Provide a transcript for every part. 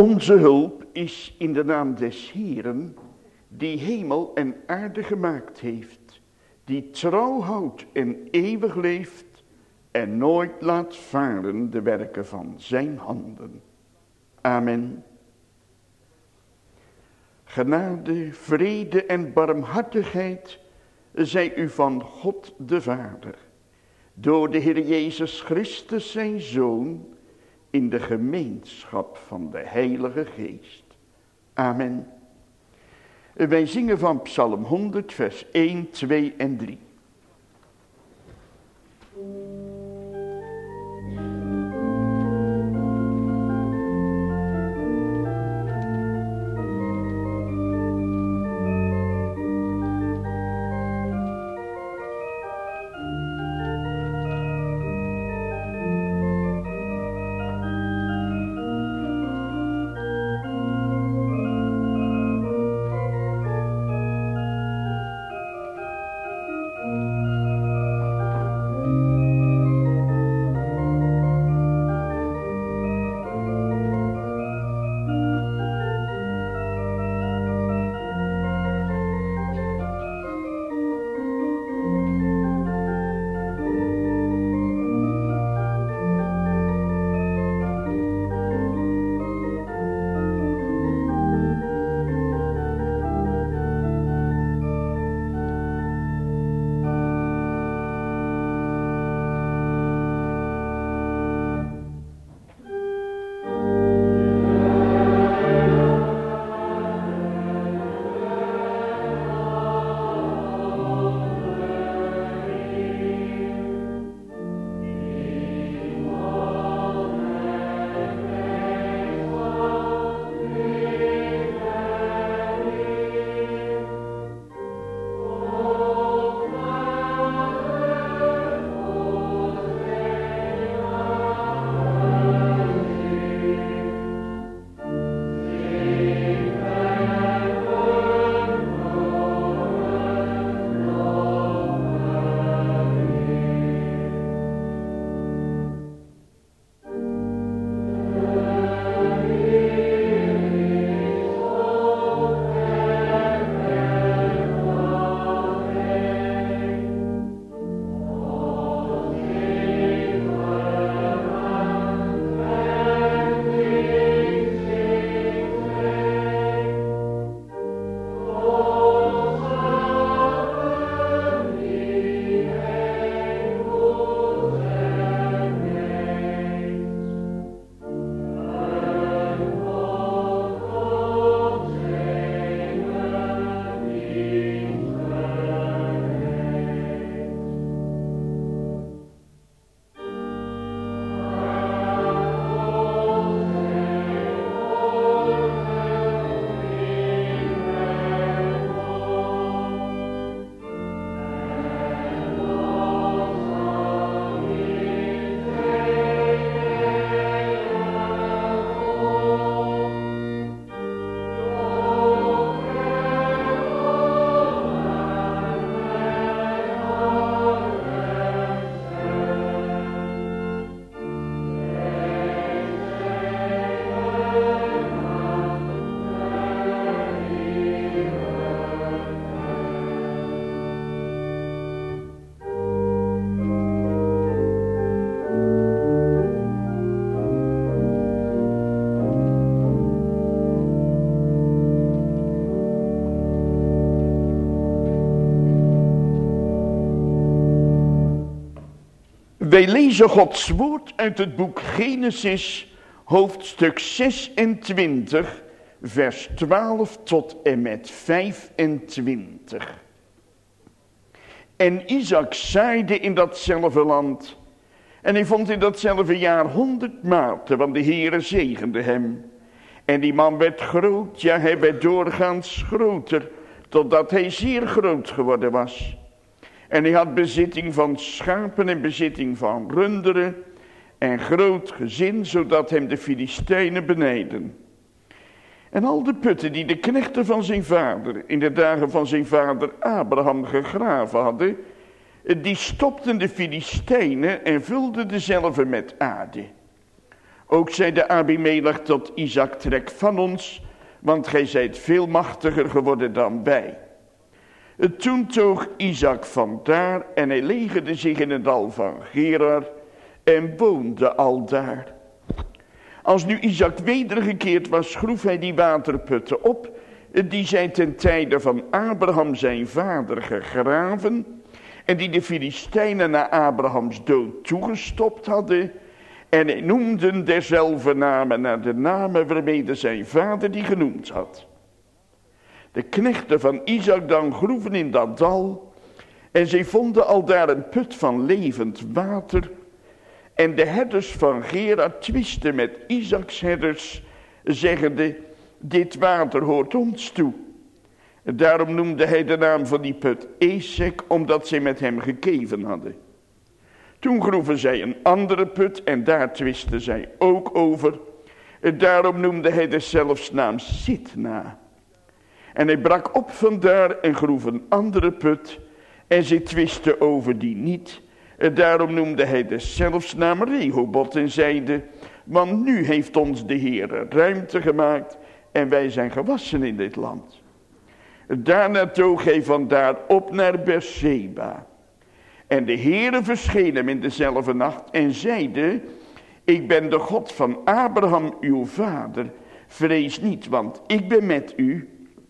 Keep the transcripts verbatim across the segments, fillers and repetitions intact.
Onze hulp is in de naam des Heeren, die hemel en aarde gemaakt heeft, die trouw houdt en eeuwig leeft en nooit laat varen de werken van zijn handen. Amen. Genade, vrede en barmhartigheid zij u van God de Vader, door de Heer Jezus Christus zijn Zoon, in de gemeenschap van de Heilige Geest. Amen. Wij zingen van Psalm honderd, vers één, twee en drie. Wij lezen Gods woord uit het boek Genesis, hoofdstuk zesentwintig, vers twaalf tot en met vijfentwintig. En Isaac zaaide in datzelfde land, en hij vond in datzelfde jaar honderd maten, want de Heere zegende hem. En die man werd groot, ja, hij werd doorgaans groter, totdat hij zeer groot geworden was. En hij had bezitting van schapen en bezitting van runderen en groot gezin, zodat hem de Filistijnen beneden. En al de putten die de knechten van zijn vader in de dagen van zijn vader Abraham gegraven hadden, die stopten de Filistijnen en vulden dezelve met aarde. Ook zeide Abimelech tot Isaac, trek van ons, want gij zijt veel machtiger geworden dan wij. Toen toog Isaac vandaar en hij legerde zich in het dal van Gerar en woonde aldaar. Als nu Isaac wedergekeerd was, groef hij die waterputten op, die zij ten tijde van Abraham zijn vader gegraven, en die de Filistijnen na Abrahams dood toegestopt hadden, en hij noemden derzelfde namen naar de namen waarmede zijn vader die genoemd had. De knechten van Isaac dan groeven in dat dal, en zij vonden aldaar een put van levend water. En de herders van Gerar twisten met Isaacs herders, zeggende, dit water hoort ons toe. Daarom noemde hij de naam van die put Esek, omdat zij met hem gekeven hadden. Toen groeven zij een andere put en daar twisten zij ook over. Daarom noemde hij deszelfs naam Sitna. En hij brak op vandaar en groef een andere put en zij twisten over die niet. Daarom noemde hij deszelfs naam Rehoboth en zeide, want nu heeft ons de Heere ruimte gemaakt en wij zijn gewassen in dit land. Daarna toog hij vandaar op naar Beersheba. En de Heere verscheen hem in dezelfde nacht en zeide, ik ben de God van Abraham uw vader, vrees niet, want ik ben met u.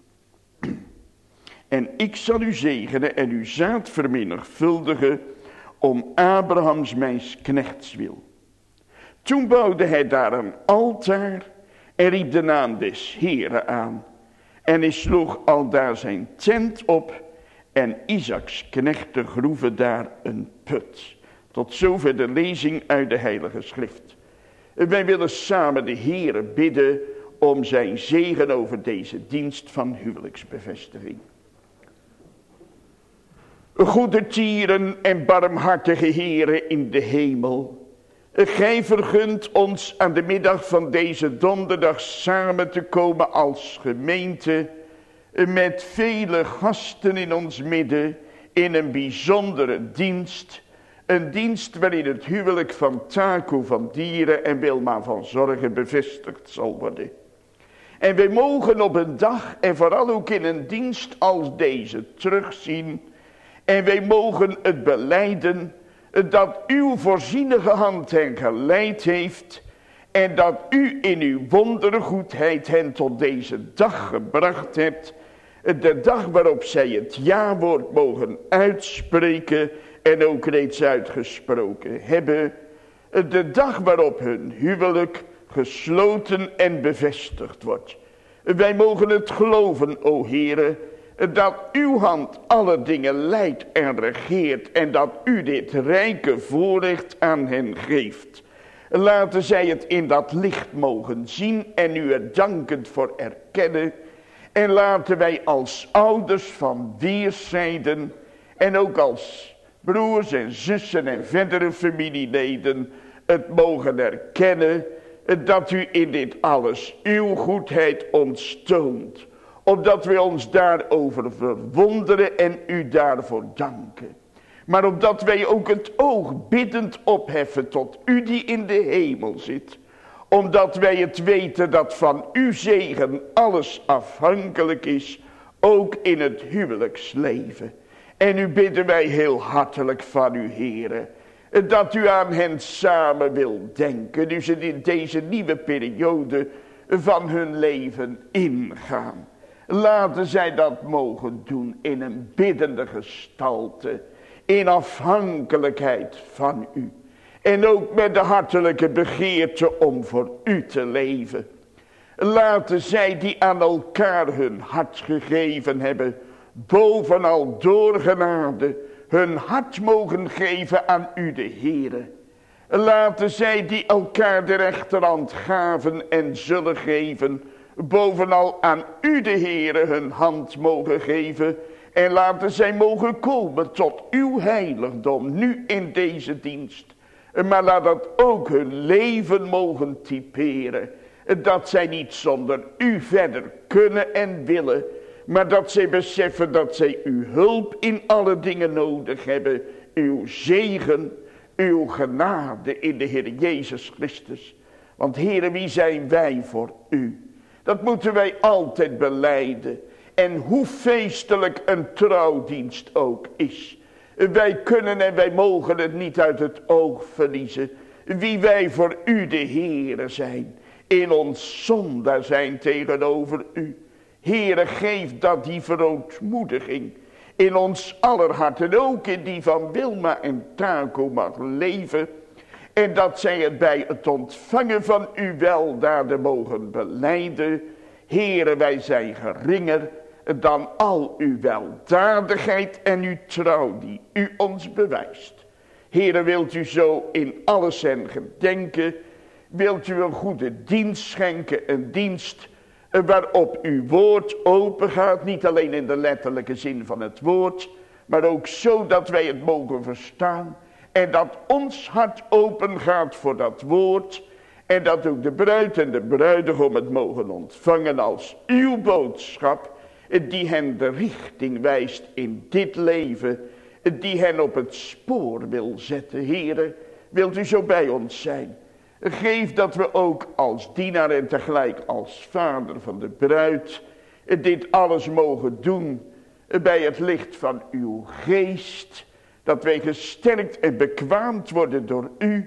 En ik zal u zegenen en uw zaad vermenigvuldigen om Abrahams mijns knechts wil. Toen bouwde hij daar een altaar en riep de naam des Heeren aan. En hij sloeg aldaar zijn tent op en Isaacs knechten groeven daar een put. Tot zover de lezing uit de Heilige Schrift. Wij willen samen de Heere bidden om zijn zegen over deze dienst van huwelijksbevestiging. Goede tieren en barmhartige Heere in de hemel, gij vergunt ons aan de middag van deze donderdag samen te komen als gemeente, met vele gasten in ons midden, in een bijzondere dienst, een dienst waarin het huwelijk van Taco van Dieren en Wilma van Zorgen bevestigd zal worden. En wij mogen op een dag en vooral ook in een dienst als deze terugzien. En wij mogen het belijden dat uw voorzienige hand hen geleid heeft. En dat u in uw wondergoedheid hen tot deze dag gebracht hebt. De dag waarop zij het ja-woord mogen uitspreken en ook reeds uitgesproken hebben. De dag waarop hun huwelijk gesloten en bevestigd wordt. Wij mogen het geloven, o Heere, dat uw hand alle dingen leidt en regeert en dat u dit rijke voorrecht aan hen geeft. Laten zij het in dat licht mogen zien en u er dankend voor erkennen. En laten wij als ouders van weerszijden en ook als broers en zussen en verdere familieleden het mogen erkennen dat u in dit alles uw goedheid ons toont. Opdat we ons daarover verwonderen en u daarvoor danken. Maar opdat wij ook het oog biddend opheffen tot u die in de hemel zit. Omdat wij het weten dat van uw zegen alles afhankelijk is. Ook in het huwelijksleven. En u bidden wij heel hartelijk van u, Heere. Dat u aan hen samen wil denken. Nu ze in deze nieuwe periode van hun leven ingaan. Laten zij dat mogen doen in een biddende gestalte. In afhankelijkheid van u. En ook met de hartelijke begeerte om voor u te leven. Laten zij die aan elkaar hun hart gegeven hebben. Bovenal door genade hun hart mogen geven aan u de Heere. Laten zij die elkaar de rechterhand gaven en zullen geven. Bovenal aan u de Heere hun hand mogen geven. En laten zij mogen komen tot uw heiligdom nu in deze dienst. Maar laat dat ook hun leven mogen typeren. Dat zij niet zonder u verder kunnen en willen. Maar dat zij beseffen dat zij uw hulp in alle dingen nodig hebben. Uw zegen, uw genade in de Heer Jezus Christus. Want Heere, wie zijn wij voor u? Dat moeten wij altijd belijden. En hoe feestelijk een trouwdienst ook is. Wij kunnen en wij mogen het niet uit het oog verliezen. Wie wij voor u de Heere zijn. In ons zondaar zijn tegenover u. Heere, geef dat die verootmoediging in ons aller harten, ook in die van Wilma en Taco, mag leven. En dat zij het bij het ontvangen van uw weldaden mogen belijden. Heere, wij zijn geringer dan al uw weldadigheid en uw trouw die u ons bewijst. Heere, wilt u zo in alles hen gedenken. Wilt u een goede dienst schenken, een dienst waarop uw woord open gaat. Niet alleen in de letterlijke zin van het woord, maar ook zo dat wij het mogen verstaan. En dat ons hart open gaat voor dat woord. En dat ook de bruid en de bruidegom het mogen ontvangen als uw boodschap. Die hen de richting wijst in dit leven. Die hen op het spoor wil zetten. Heere, wilt u zo bij ons zijn. Geef dat we ook als dienaar en tegelijk als vader van de bruid dit alles mogen doen bij het licht van uw geest. Dat wij gesterkt en bekwaamd worden door u.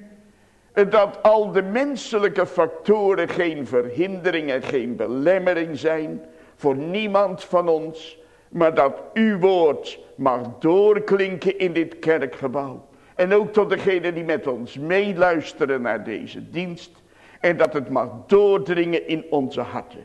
Dat al de menselijke factoren geen verhindering en geen belemmering zijn voor niemand van ons. Maar dat uw woord mag doorklinken in dit kerkgebouw. En ook tot degenen die met ons meeluisteren naar deze dienst. En dat het mag doordringen in onze harten.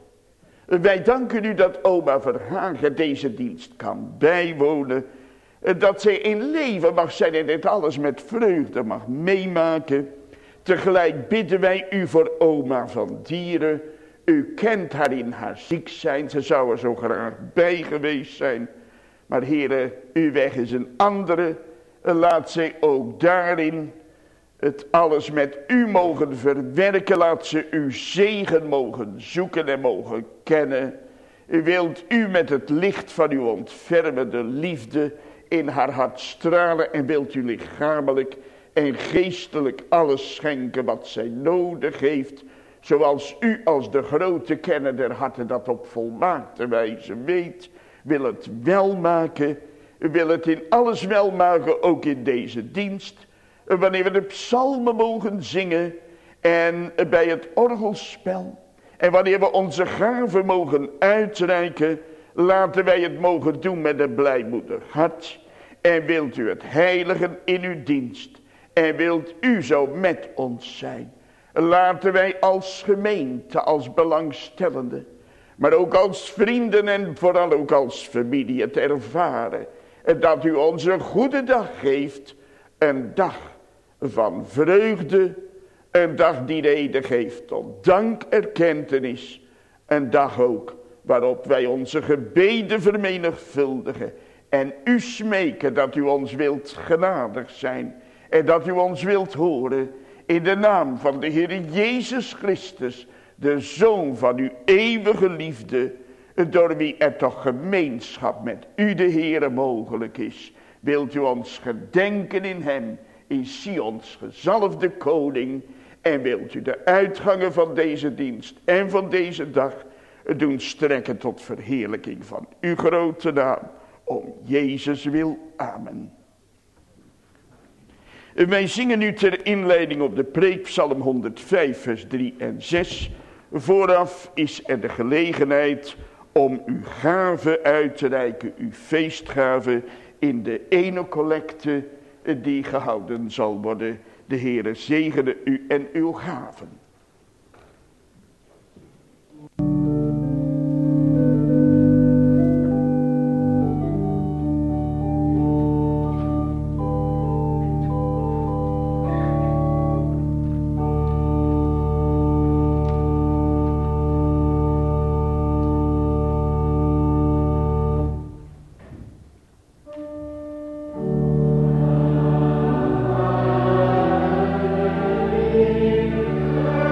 Wij danken u dat oma Verhagen deze dienst kan bijwonen. Dat zij in leven mag zijn en dit alles met vreugde mag meemaken. Tegelijk bidden wij u voor oma van Dieren. U kent haar in haar ziek zijn. Ze zou er zo graag bij geweest zijn. Maar Heere, uw weg is een andere. Laat zij ook daarin het alles met u mogen verwerken. Laat ze uw zegen mogen zoeken en mogen kennen. Wilt u met het licht van uw ontfermende liefde in haar hart stralen. En wilt u lichamelijk en geestelijk alles schenken wat zij nodig heeft. Zoals u als de grote kenner der harten dat op volmaakte wijze weet. Wil het wel maken. Wil het in alles wel maken, ook in deze dienst. Wanneer we de psalmen mogen zingen en bij het orgelspel. En wanneer we onze gaven mogen uitreiken, laten wij het mogen doen met een blijmoedig hart. En wilt u het heiligen in uw dienst. En wilt u zo met ons zijn. Laten wij als gemeente, als belangstellenden, maar ook als vrienden en vooral ook als familie het ervaren. Dat u ons een goede dag geeft. Een dag van vreugde. Een dag die reden geeft tot dankerkentenis. Een dag ook waarop wij onze gebeden vermenigvuldigen. En u smeken dat u ons wilt genadig zijn. En dat u ons wilt horen. In de naam van de Heer Jezus Christus. De Zoon van uw eeuwige liefde. Door wie er toch gemeenschap met u de Heere mogelijk is. Wilt u ons gedenken in hem. In Sions gezalfde koning. En wilt u de uitgangen van deze dienst en van deze dag doen strekken tot verheerlijking van uw grote naam. Om Jezus wil. Amen. Wij zingen nu ter inleiding op de preekpsalm honderdvijf vers drie en zes. Vooraf is er de gelegenheid om uw gave uit te reiken, uw feestgave in de ene collecte die gehouden zal worden. De Heere zegene u en uw gaven. Amen.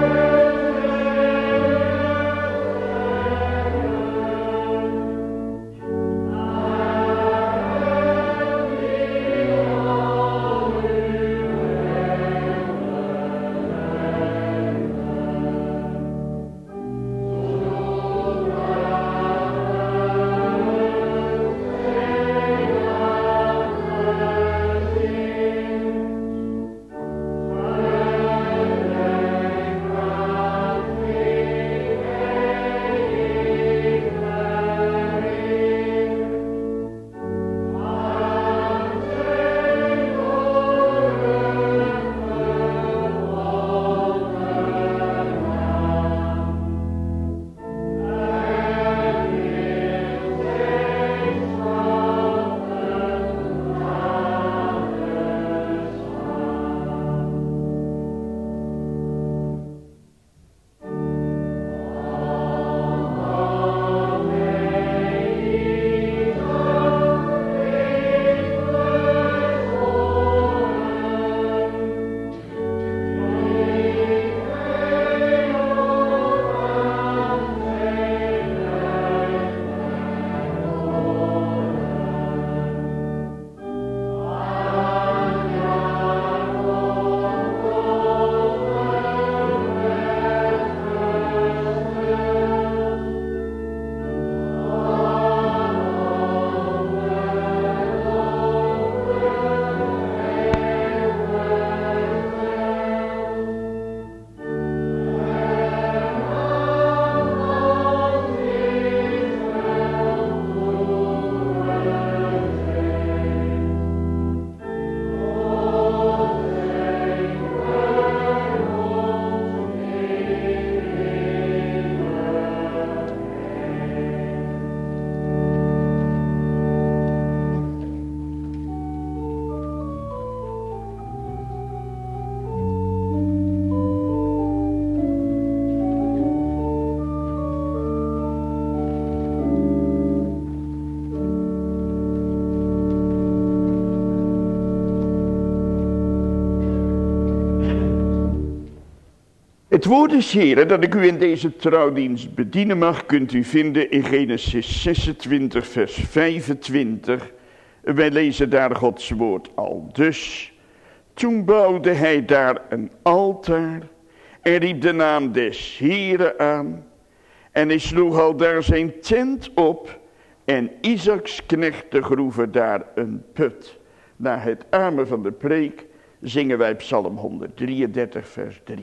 Het woord des Heren dat ik u in deze trouwdienst bedienen mag, kunt u vinden in Genesis zesentwintig, vers vijfentwintig. Wij lezen daar Gods woord al dus. Toen bouwde hij daar een altaar en riep de naam des Heren aan. En hij sloeg al daar zijn tent op en Isaaks knechten groeven daar een put. Na het amen van de preek zingen wij Psalm honderddrieëndertig, vers drie.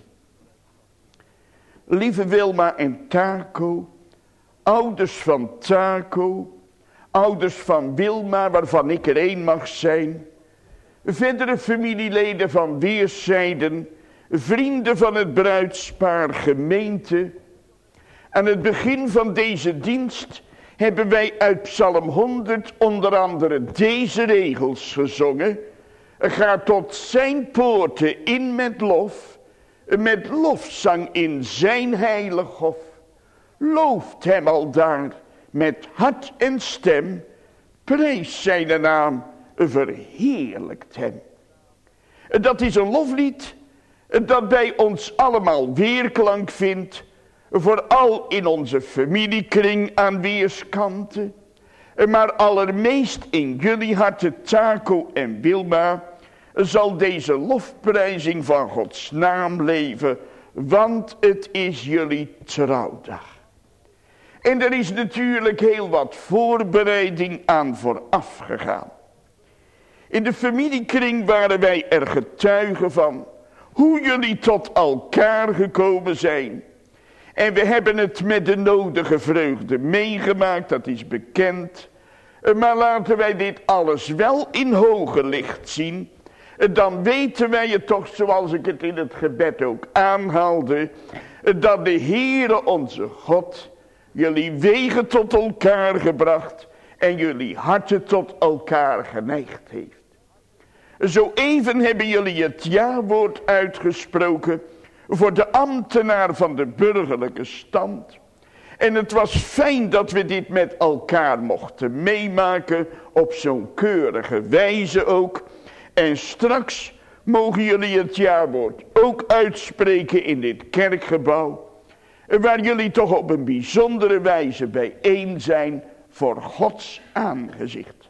Lieve Wilma en Taco, ouders van Taco, ouders van Wilma, waarvan ik er één mag zijn, verdere familieleden van weerszijden, vrienden van het bruidspaar, gemeente. Aan het begin van deze dienst hebben wij uit Psalm honderd onder andere deze regels gezongen. Ga tot zijn poorten in met lof, met lofzang in zijn heilig hof. Looft hem aldaar met hart en stem, prijs zijn naam, verheerlijkt hem. Dat is een loflied dat bij ons allemaal weerklank vindt, vooral in onze familiekring aan weerskanten, maar allermeest in jullie harten, Taco en Wilma, zal deze lofprijzing van Gods naam leven, want het is jullie trouwdag. En er is natuurlijk heel wat voorbereiding aan vooraf gegaan. In de familiekring waren wij er getuigen van hoe jullie tot elkaar gekomen zijn. En we hebben het met de nodige vreugde meegemaakt, dat is bekend. Maar laten wij dit alles wel in hoger licht zien. Dan weten wij het toch, zoals ik het in het gebed ook aanhaalde, dat de Heere onze God jullie wegen tot elkaar gebracht en jullie harten tot elkaar geneigd heeft. Zo even hebben jullie het ja-woord uitgesproken voor de ambtenaar van de burgerlijke stand. En het was fijn dat we dit met elkaar mochten meemaken, op zo'n keurige wijze ook. En straks mogen jullie het ja-woord ook uitspreken in dit kerkgebouw, waar jullie toch op een bijzondere wijze bijeen zijn voor Gods aangezicht.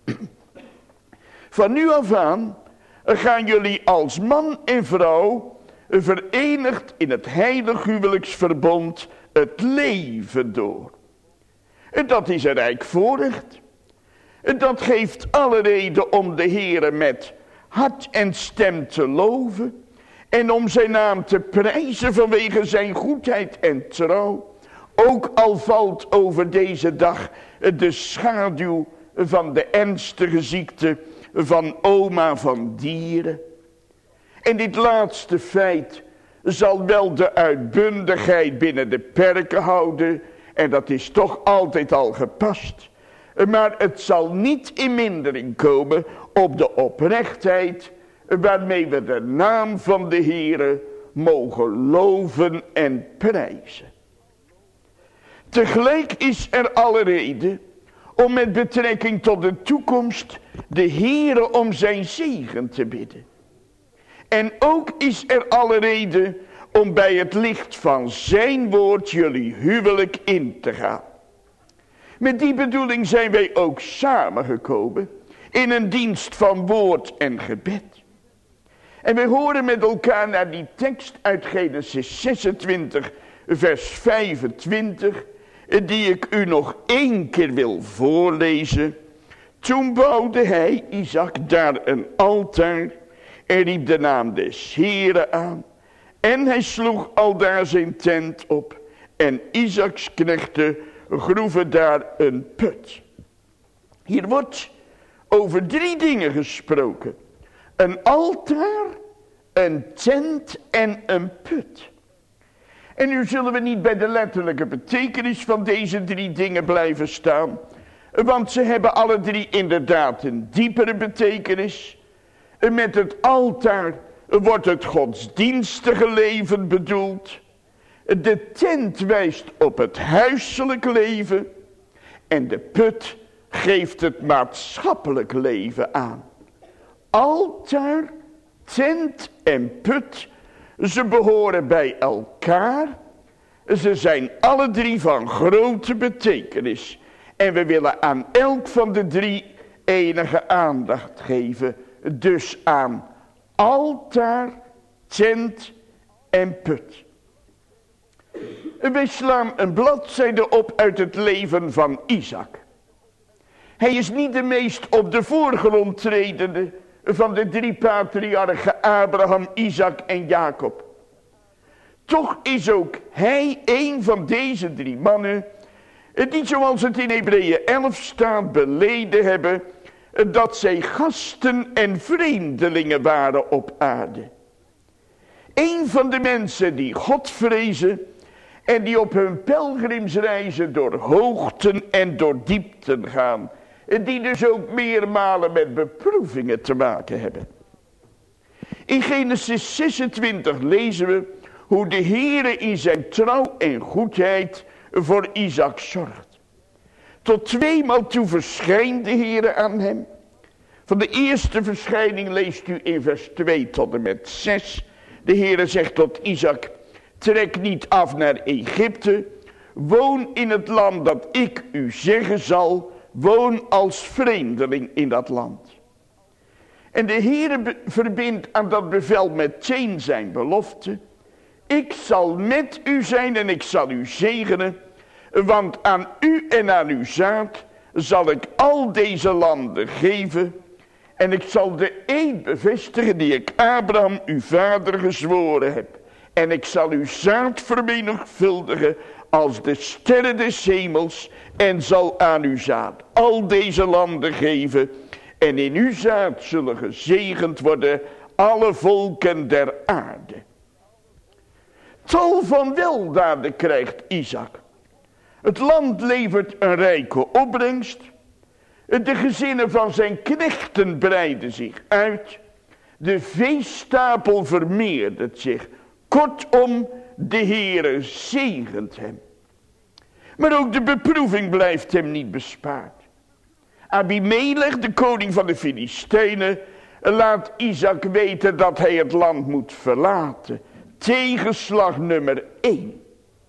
Van nu af aan gaan jullie als man en vrouw verenigd in het heilig huwelijksverbond het leven door. En dat is een rijk voorrecht. En dat geeft alle reden om de Heere met hart en stem te loven en om zijn naam te prijzen vanwege zijn goedheid en trouw. Ook al valt over deze dag de schaduw van de ernstige ziekte van oma van Dieren. En dit laatste feit zal wel de uitbundigheid binnen de perken houden. En dat is toch altijd al gepast. Maar het zal niet in mindering komen op de oprechtheid waarmee we de naam van de Heere mogen loven en prijzen. Tegelijk is er alle reden om met betrekking tot de toekomst de Heere om zijn zegen te bidden. En ook is er alle reden om bij het licht van zijn woord jullie huwelijk in te gaan. Met die bedoeling zijn wij ook samengekomen in een dienst van woord en gebed. En wij horen met elkaar naar die tekst uit Genesis zesentwintig, vers vijfentwintig, die ik u nog één keer wil voorlezen. Toen bouwde hij, Isaak, daar een altaar en riep de naam des Heren aan. En hij sloeg aldaar zijn tent op en Isaaks knechten groeven daar een put. Hier wordt over drie dingen gesproken. Een altaar, een tent en een put. En nu zullen we niet bij de letterlijke betekenis van deze drie dingen blijven staan. Want ze hebben alle drie inderdaad een diepere betekenis. Met het altaar wordt het godsdienstige leven bedoeld. De tent wijst op het huiselijk leven. En de put geeft het maatschappelijk leven aan. Altaar, tent en put Ze behoren bij elkaar. Ze zijn alle drie van grote betekenis. En we willen aan elk van de drie enige aandacht geven. Dus aan altaar, tent en put. We slaan een bladzijde op uit het leven van Isaac. Hij is niet de meest op de voorgrond tredende van de drie patriarchen Abraham, Isaac en Jacob. Toch is ook hij een van deze drie mannen die, zoals het in Hebreeën elf staat, beleden hebben dat zij gasten en vreemdelingen waren op aarde. Een van de mensen die God vrezen en die op hun pelgrimsreizen door hoogten en door diepten gaan. Die dus ook meermalen met beproevingen te maken hebben. In Genesis zesentwintig lezen we hoe de Heere in zijn trouw en goedheid voor Isaac zorgt. Tot tweemaal toe verschijnt de Heere aan hem. Van de eerste verschijning leest u in vers twee tot en met zes. De Heere zegt tot Isaac: trek niet af naar Egypte. Woon in het land dat ik u zeggen zal. Woon als vreemdeling in dat land. En de Heere verbindt aan dat bevel meteen zijn belofte. Ik zal met u zijn en ik zal u zegenen. Want aan u en aan uw zaad zal ik al deze landen geven. En ik zal de eed bevestigen die ik Abraham uw vader gezworen heb. En ik zal uw zaad vermenigvuldigen als de sterren des hemels. En zal aan uw zaad al deze landen geven. En in uw zaad zullen gezegend worden alle volken der aarde. Tal van weldaden krijgt Isaac. Het land levert een rijke opbrengst. De gezinnen van zijn knechten breiden zich uit. De veestapel vermeerdert zich. Kortom, de Heere zegent hem. Maar ook de beproeving blijft hem niet bespaard. Abimelech, de koning van de Filistijnen, laat Isaac weten dat hij het land moet verlaten. Tegenslag nummer één.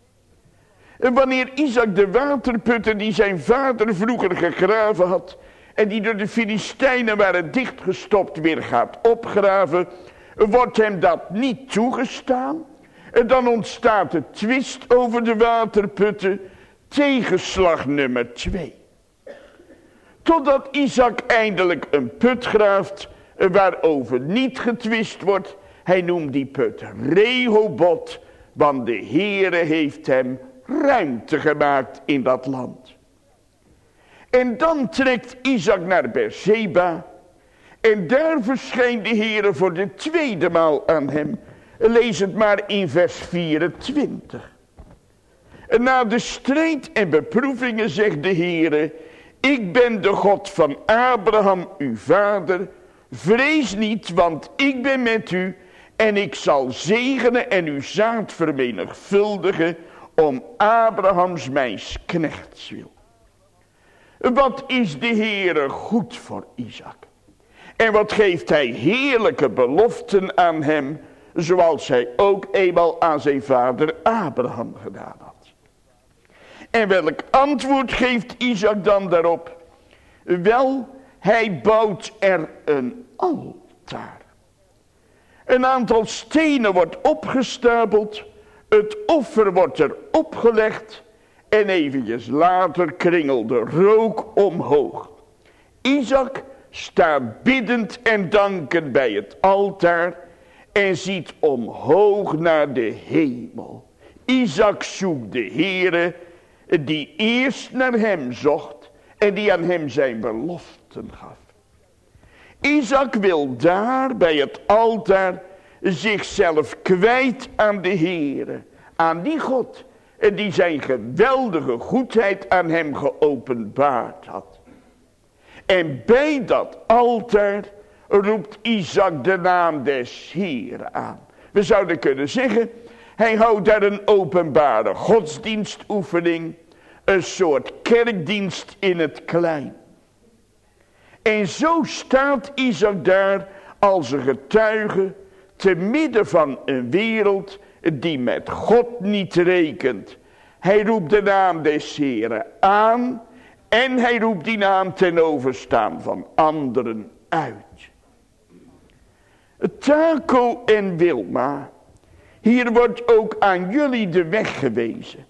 En wanneer Isaac de waterputten die zijn vader vroeger gegraven had en die door de Filistijnen waren dichtgestopt weer gaat opgraven, wordt hem dat niet toegestaan. En dan ontstaat de twist over de waterputten. Tegenslag nummer twee. Totdat Isaac eindelijk een put graaft waarover niet getwist wordt. Hij noemt die put Rehoboth, want de Heere heeft hem ruimte gemaakt in dat land. En dan trekt Isaac naar Beersheba. En daar verschijnt de Heere voor de tweede maal aan hem. Lees het maar in vers vierentwintig. En na de strijd en beproevingen zegt de Heere: ik ben de God van Abraham uw vader. Vrees niet, want ik ben met u. En ik zal zegenen en uw zaad vermenigvuldigen om Abrahams mijn knechts wil. Wat is de Heere goed voor Isaac? En wat geeft hij heerlijke beloften aan hem, zoals hij ook eenmaal aan zijn vader Abraham gedaan had. En welk antwoord geeft Isaac dan daarop? Wel, hij bouwt er een altaar. Een aantal stenen wordt opgestapeld, het offer wordt er opgelegd en eventjes later kringelde rook omhoog. Isaac staat biddend en dankend bij het altaar en ziet omhoog naar de hemel. Isaac zoekt de Heere die eerst naar hem zocht en die aan hem zijn beloften gaf. Isaac wil daar bij het altaar zichzelf kwijt aan de Heere, aan die God die zijn geweldige goedheid aan hem geopenbaard had. En bij dat altaar roept Isaac de naam des Heeren aan. We zouden kunnen zeggen, hij houdt daar een openbare godsdienstoefening, een soort kerkdienst in het klein. En zo staat Isaac daar als een getuige, te midden van een wereld die met God niet rekent. Hij roept de naam des Heren aan en hij roept die naam ten overstaan van anderen uit. Taco en Wilma, hier wordt ook aan jullie de weg gewezen.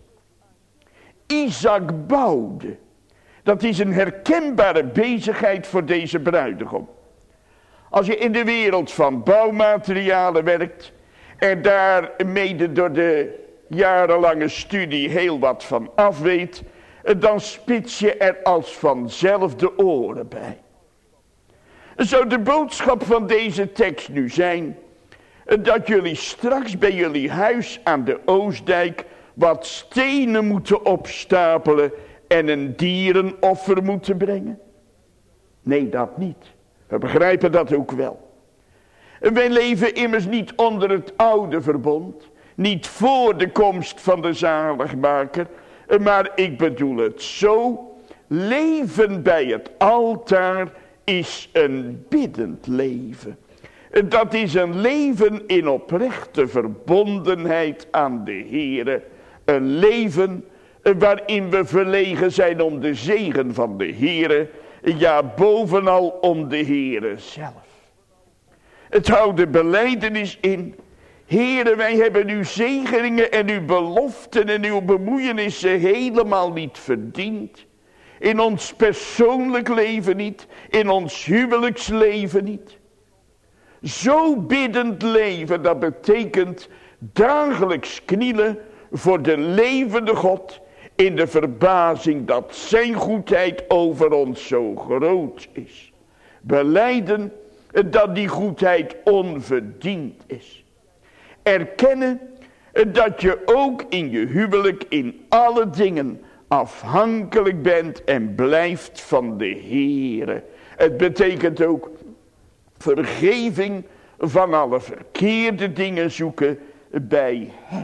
Isaac bouwde. Dat is een herkenbare bezigheid voor deze bruidegom. Als je in de wereld van bouwmaterialen werkt en daar mede door de jarenlange studie heel wat van af weet, dan spits je er als vanzelf de oren bij. Zou de boodschap van deze tekst nu zijn dat jullie straks bij jullie huis aan de Oostdijk wat stenen moeten opstapelen en een dierenoffer moeten brengen? Nee, dat niet. We begrijpen dat ook wel. Wij leven immers niet onder het oude verbond, niet voor de komst van de zaligmaker, maar ik bedoel het zo, leven bij het altaar is een biddend leven. Dat is een leven in oprechte verbondenheid aan de Heere. Een leven waarin we verlegen zijn om de zegen van de Heere. Ja, bovenal om de Heere zelf. Het houdt de belijdenis in. Heere, wij hebben uw zegeningen en uw beloften en uw bemoeienissen helemaal niet verdiend. In ons persoonlijk leven niet. In ons huwelijksleven niet. Zo biddend leven, dat betekent dagelijks knielen voor de levende God, in de verbazing dat zijn goedheid over ons zo groot is. Belijden dat die goedheid onverdiend is. Erkennen dat je ook in je huwelijk in alle dingen afhankelijk bent en blijft van de Heere. Het betekent ook vergeving van alle verkeerde dingen zoeken bij hem.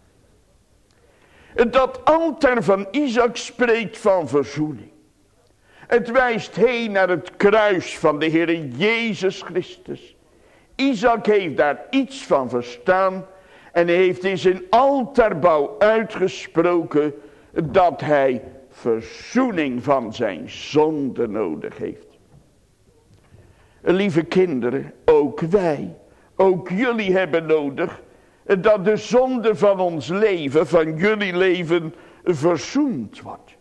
Dat altaar van Isaac spreekt van verzoening. Het wijst heen naar het kruis van de Heer Jezus Christus. Isaac heeft daar iets van verstaan en hij heeft in zijn altaarbouw uitgesproken dat hij verzoening van zijn zonde nodig heeft. Lieve kinderen, ook wij, ook jullie hebben nodig dat de zonde van ons leven, van jullie leven, verzoend wordt.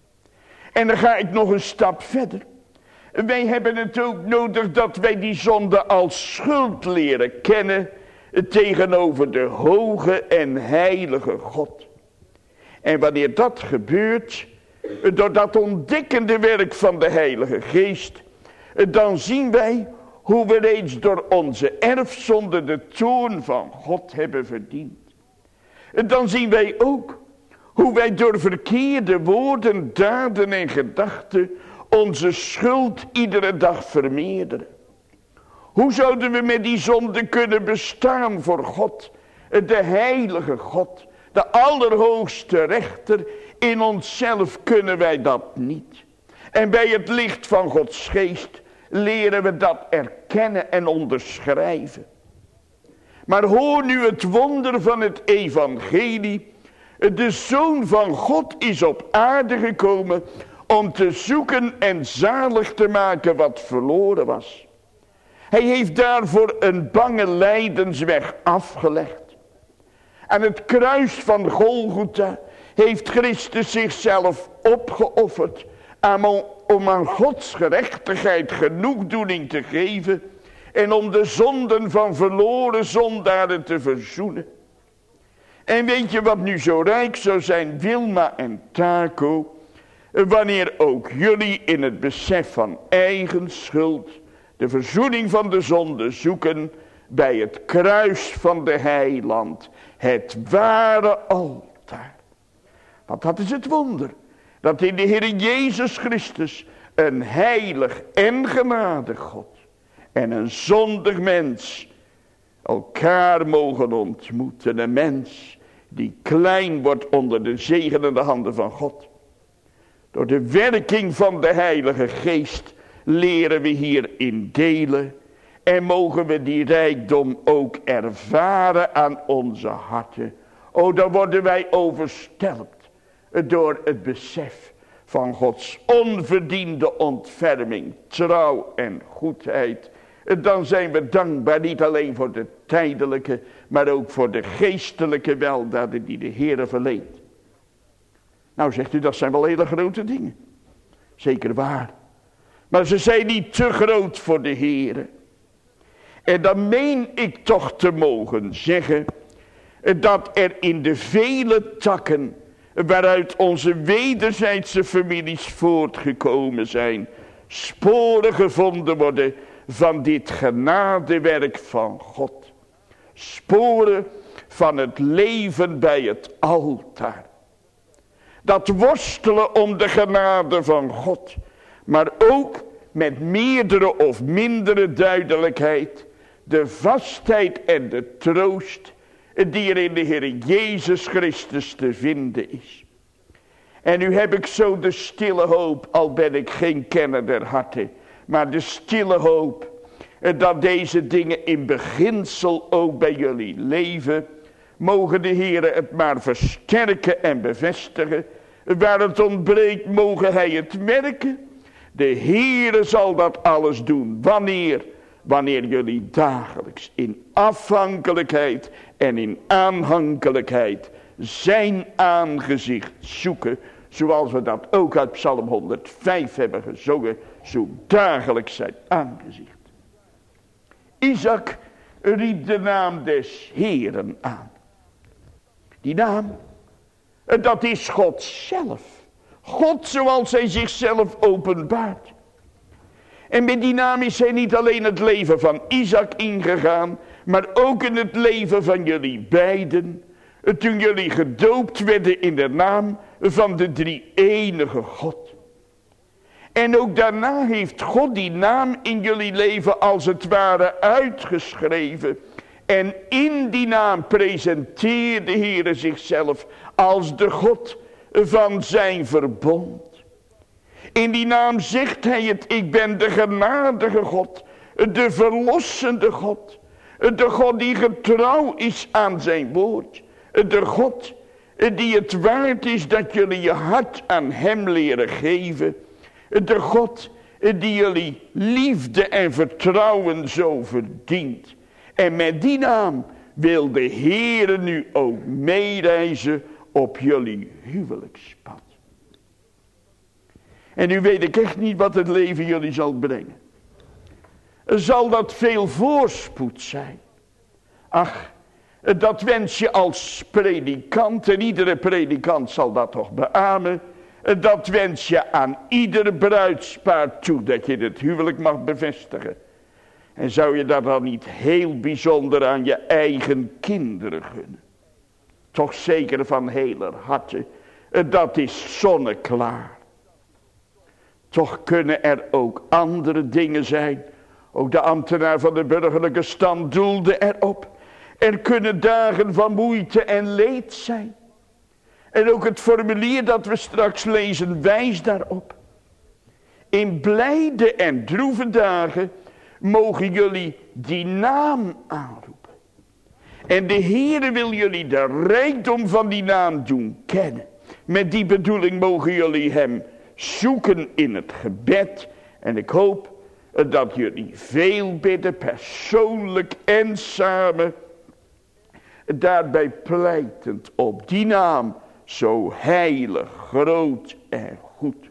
En dan ga ik nog een stap verder. Wij hebben het ook nodig dat wij die zonde als schuld leren kennen tegenover de hoge en heilige God. En wanneer dat gebeurt, door dat ontdekkende werk van de Heilige Geest, dan zien wij hoe we reeds door onze erfzonde de toorn van God hebben verdiend. Dan zien wij ook hoe wij door verkeerde woorden, daden en gedachten onze schuld iedere dag vermeerderen. Hoe zouden we met die zonde kunnen bestaan voor God, de heilige God, de allerhoogste rechter? In onszelf kunnen wij dat niet. En bij het licht van Gods geest leren we dat erkennen en onderschrijven. Maar hoor nu het wonder van het evangelie. De Zoon van God is op aarde gekomen om te zoeken en zalig te maken wat verloren was. Hij heeft daarvoor een bange lijdensweg afgelegd. Aan het kruis van Golgotha heeft Christus zichzelf opgeofferd om aan Gods gerechtigheid genoegdoening te geven en om de zonden van verloren zondaren te verzoenen. En weet je wat nu zo rijk zou zijn, Wilma en Taco, wanneer ook jullie in het besef van eigen schuld de verzoening van de zonde zoeken bij het kruis van de heiland, het ware altaar. Want dat is het wonder, dat in de Heer Jezus Christus een heilig en genadig God en een zondig mens elkaar mogen ontmoeten. Een mens die klein wordt onder de zegenende handen van God. Door de werking van de Heilige Geest leren we hierin delen En mogen we die rijkdom ook ervaren aan onze harten. O, dan worden wij overstelpt door het besef van Gods onverdiende ontferming, trouw en goedheid. Dan zijn we dankbaar niet alleen voor de tijdelijke, maar ook voor de geestelijke weldaden die de Heere verleent. Nou zegt u, dat zijn wel hele grote dingen. Zeker waar. Maar ze zijn niet te groot voor de Heere. En dan meen ik toch te mogen zeggen dat er in de vele takken waaruit onze wederzijdse families voortgekomen zijn, sporen gevonden worden van dit genadewerk van God. Sporen van het leven bij het altaar. Dat worstelen om de genade van God, maar ook met meerdere of mindere duidelijkheid de vastheid en de troost die er in de Heer Jezus Christus te vinden is. En nu heb ik zo de stille hoop, al ben ik geen kenner der harten, maar de stille hoop dat deze dingen in beginsel ook bij jullie leven. Mogen de Heere het maar versterken en bevestigen. Waar het ontbreekt, mogen hij het merken. De Heere zal dat alles doen. Wanneer? Wanneer jullie dagelijks in afhankelijkheid en in aanhankelijkheid zijn aangezicht zoeken. Zoals we dat ook uit Psalm honderdvijf hebben gezongen. Zo dagelijks zijn aangezicht. Isaac riep de naam des Heeren aan. Die naam, dat is God zelf. God zoals hij zichzelf openbaart. En met die naam is hij niet alleen het leven van Isaac ingegaan, maar ook in het leven van jullie beiden. Toen jullie gedoopt werden in de naam van de drie-enige God. En ook daarna heeft God die naam in jullie leven als het ware uitgeschreven. En in die naam presenteert de Heere zichzelf als de God van zijn verbond. In die naam zegt hij het, ik ben de genadige God, de verlossende God. De God die getrouw is aan zijn woord. De God die het waard is dat jullie je hart aan hem leren geven. De God die jullie liefde en vertrouwen zo verdient. En met die naam wil de Heere nu ook meereizen op jullie huwelijkspad. En nu weet ik echt niet wat het leven jullie zal brengen. Zal dat veel voorspoed zijn? Ach, dat wens je als predikant, en iedere predikant zal dat toch beamen. Dat wens je aan iedere bruidspaar toe, dat je het huwelijk mag bevestigen. En zou je dat dan niet heel bijzonder aan je eigen kinderen gunnen? Toch zeker van heler harte, dat is zonneklaar. Toch kunnen er ook andere dingen zijn. Ook de ambtenaar van de burgerlijke stand doelde erop. Er kunnen dagen van moeite en leed zijn. En ook het formulier dat we straks lezen wijst daarop. In blijde en droeve dagen mogen jullie die naam aanroepen. En de Heere wil jullie de rijkdom van die naam doen kennen. Met die bedoeling mogen jullie hem zoeken in het gebed. En ik hoop dat jullie veel bidden, persoonlijk en samen. Daarbij pleitend op die naam, zo heilig, groot en goed.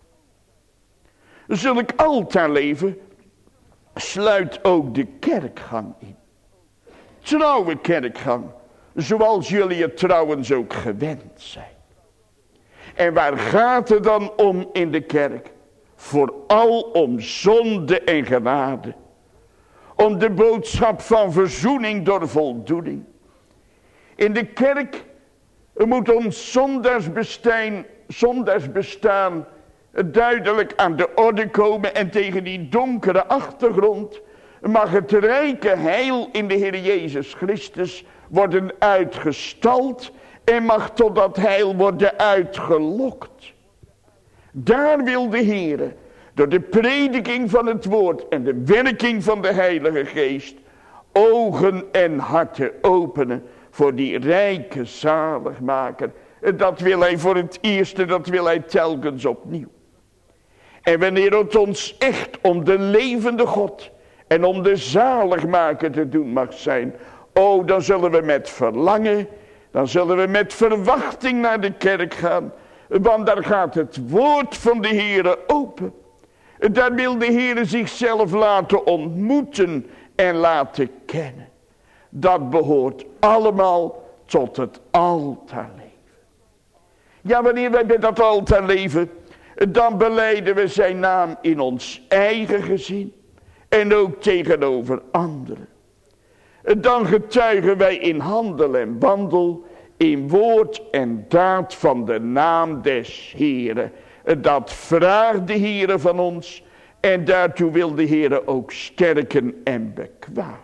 Zulk altaarleven sluit ook de kerkgang in. Trouwe kerkgang, zoals jullie het trouwens ook gewend zijn. En waar gaat het dan om in de kerk? Vooral om zonde en genade. Om de boodschap van verzoening door voldoening. In de kerk moet ons zondagsbestaan, zondagsbestaan duidelijk aan de orde komen. En tegen die donkere achtergrond mag het rijke heil in de Heer Jezus Christus worden uitgestald. En mag tot dat heil worden uitgelokt. Daar wil de Heere door de prediking van het woord en de werking van de Heilige Geest, ogen en harten openen voor die rijke zaligmaker. Dat wil hij voor het eerst en dat wil hij telkens opnieuw. En wanneer het ons echt om de levende God en om de zaligmaker te doen mag zijn, oh, dan zullen we met verlangen, dan zullen we met verwachting naar de kerk gaan. Want daar gaat het woord van de Heere open. Daar wil de Heere zichzelf laten ontmoeten en laten kennen. Dat behoort allemaal tot het altaarleven. Ja, wanneer wij bij dat altaar leven, dan belijden we zijn naam in ons eigen gezin en ook tegenover anderen. Dan getuigen wij in handel en wandel, in woord en daad van de naam des Heeren. Dat vraagt de Heere van ons en daartoe wil de Heere ook sterken en bekwamen.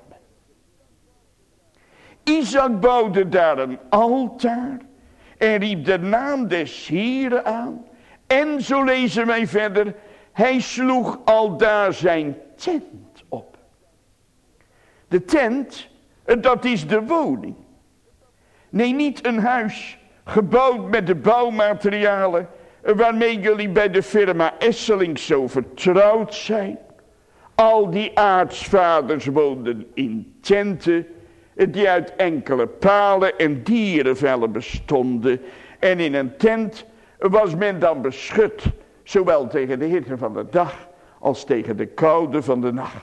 Isaac bouwde daar een altaar en riep de naam des Heeren aan. En zo lezen wij verder, hij sloeg aldaar zijn tent op. De tent, dat is de woning. Nee, niet een huis gebouwd met de bouwmaterialen waarmee jullie bij de firma Esseling zo vertrouwd zijn. Al die aartsvaders woonden in tenten die uit enkele palen en dierenvellen bestonden. En in een tent was men dan beschut, zowel tegen de hitte van de dag als tegen de koude van de nacht.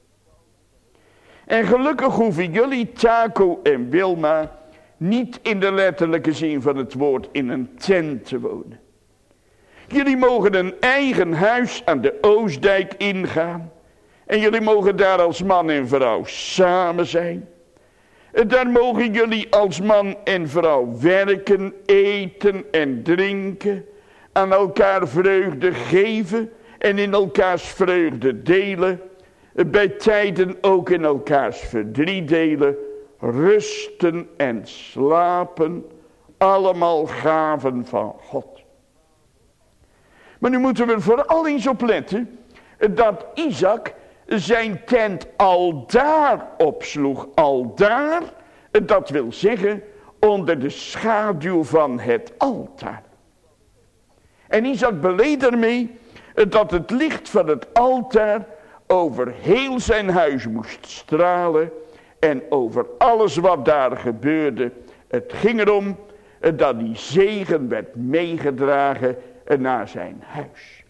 En gelukkig hoeven jullie, Taco en Wilma, niet in de letterlijke zin van het woord in een tent te wonen. Jullie mogen een eigen huis aan de Oostdijk ingaan. En jullie mogen daar als man en vrouw samen zijn. En daar mogen jullie als man en vrouw werken, eten en drinken. Aan elkaar vreugde geven en in elkaars vreugde delen. Bij tijden ook in elkaars verdriet delen. Rusten en slapen. Allemaal gaven van God. Maar nu moeten we er vooral eens op letten dat Isaac zijn tent aldaar opsloeg. Aldaar, dat wil zeggen onder de schaduw van het altaar. En Isaac beleed ermee dat het licht van het altaar over heel zijn huis moest stralen en over alles wat daar gebeurde. Het ging erom dat die zegen werd meegedragen naar zijn huis.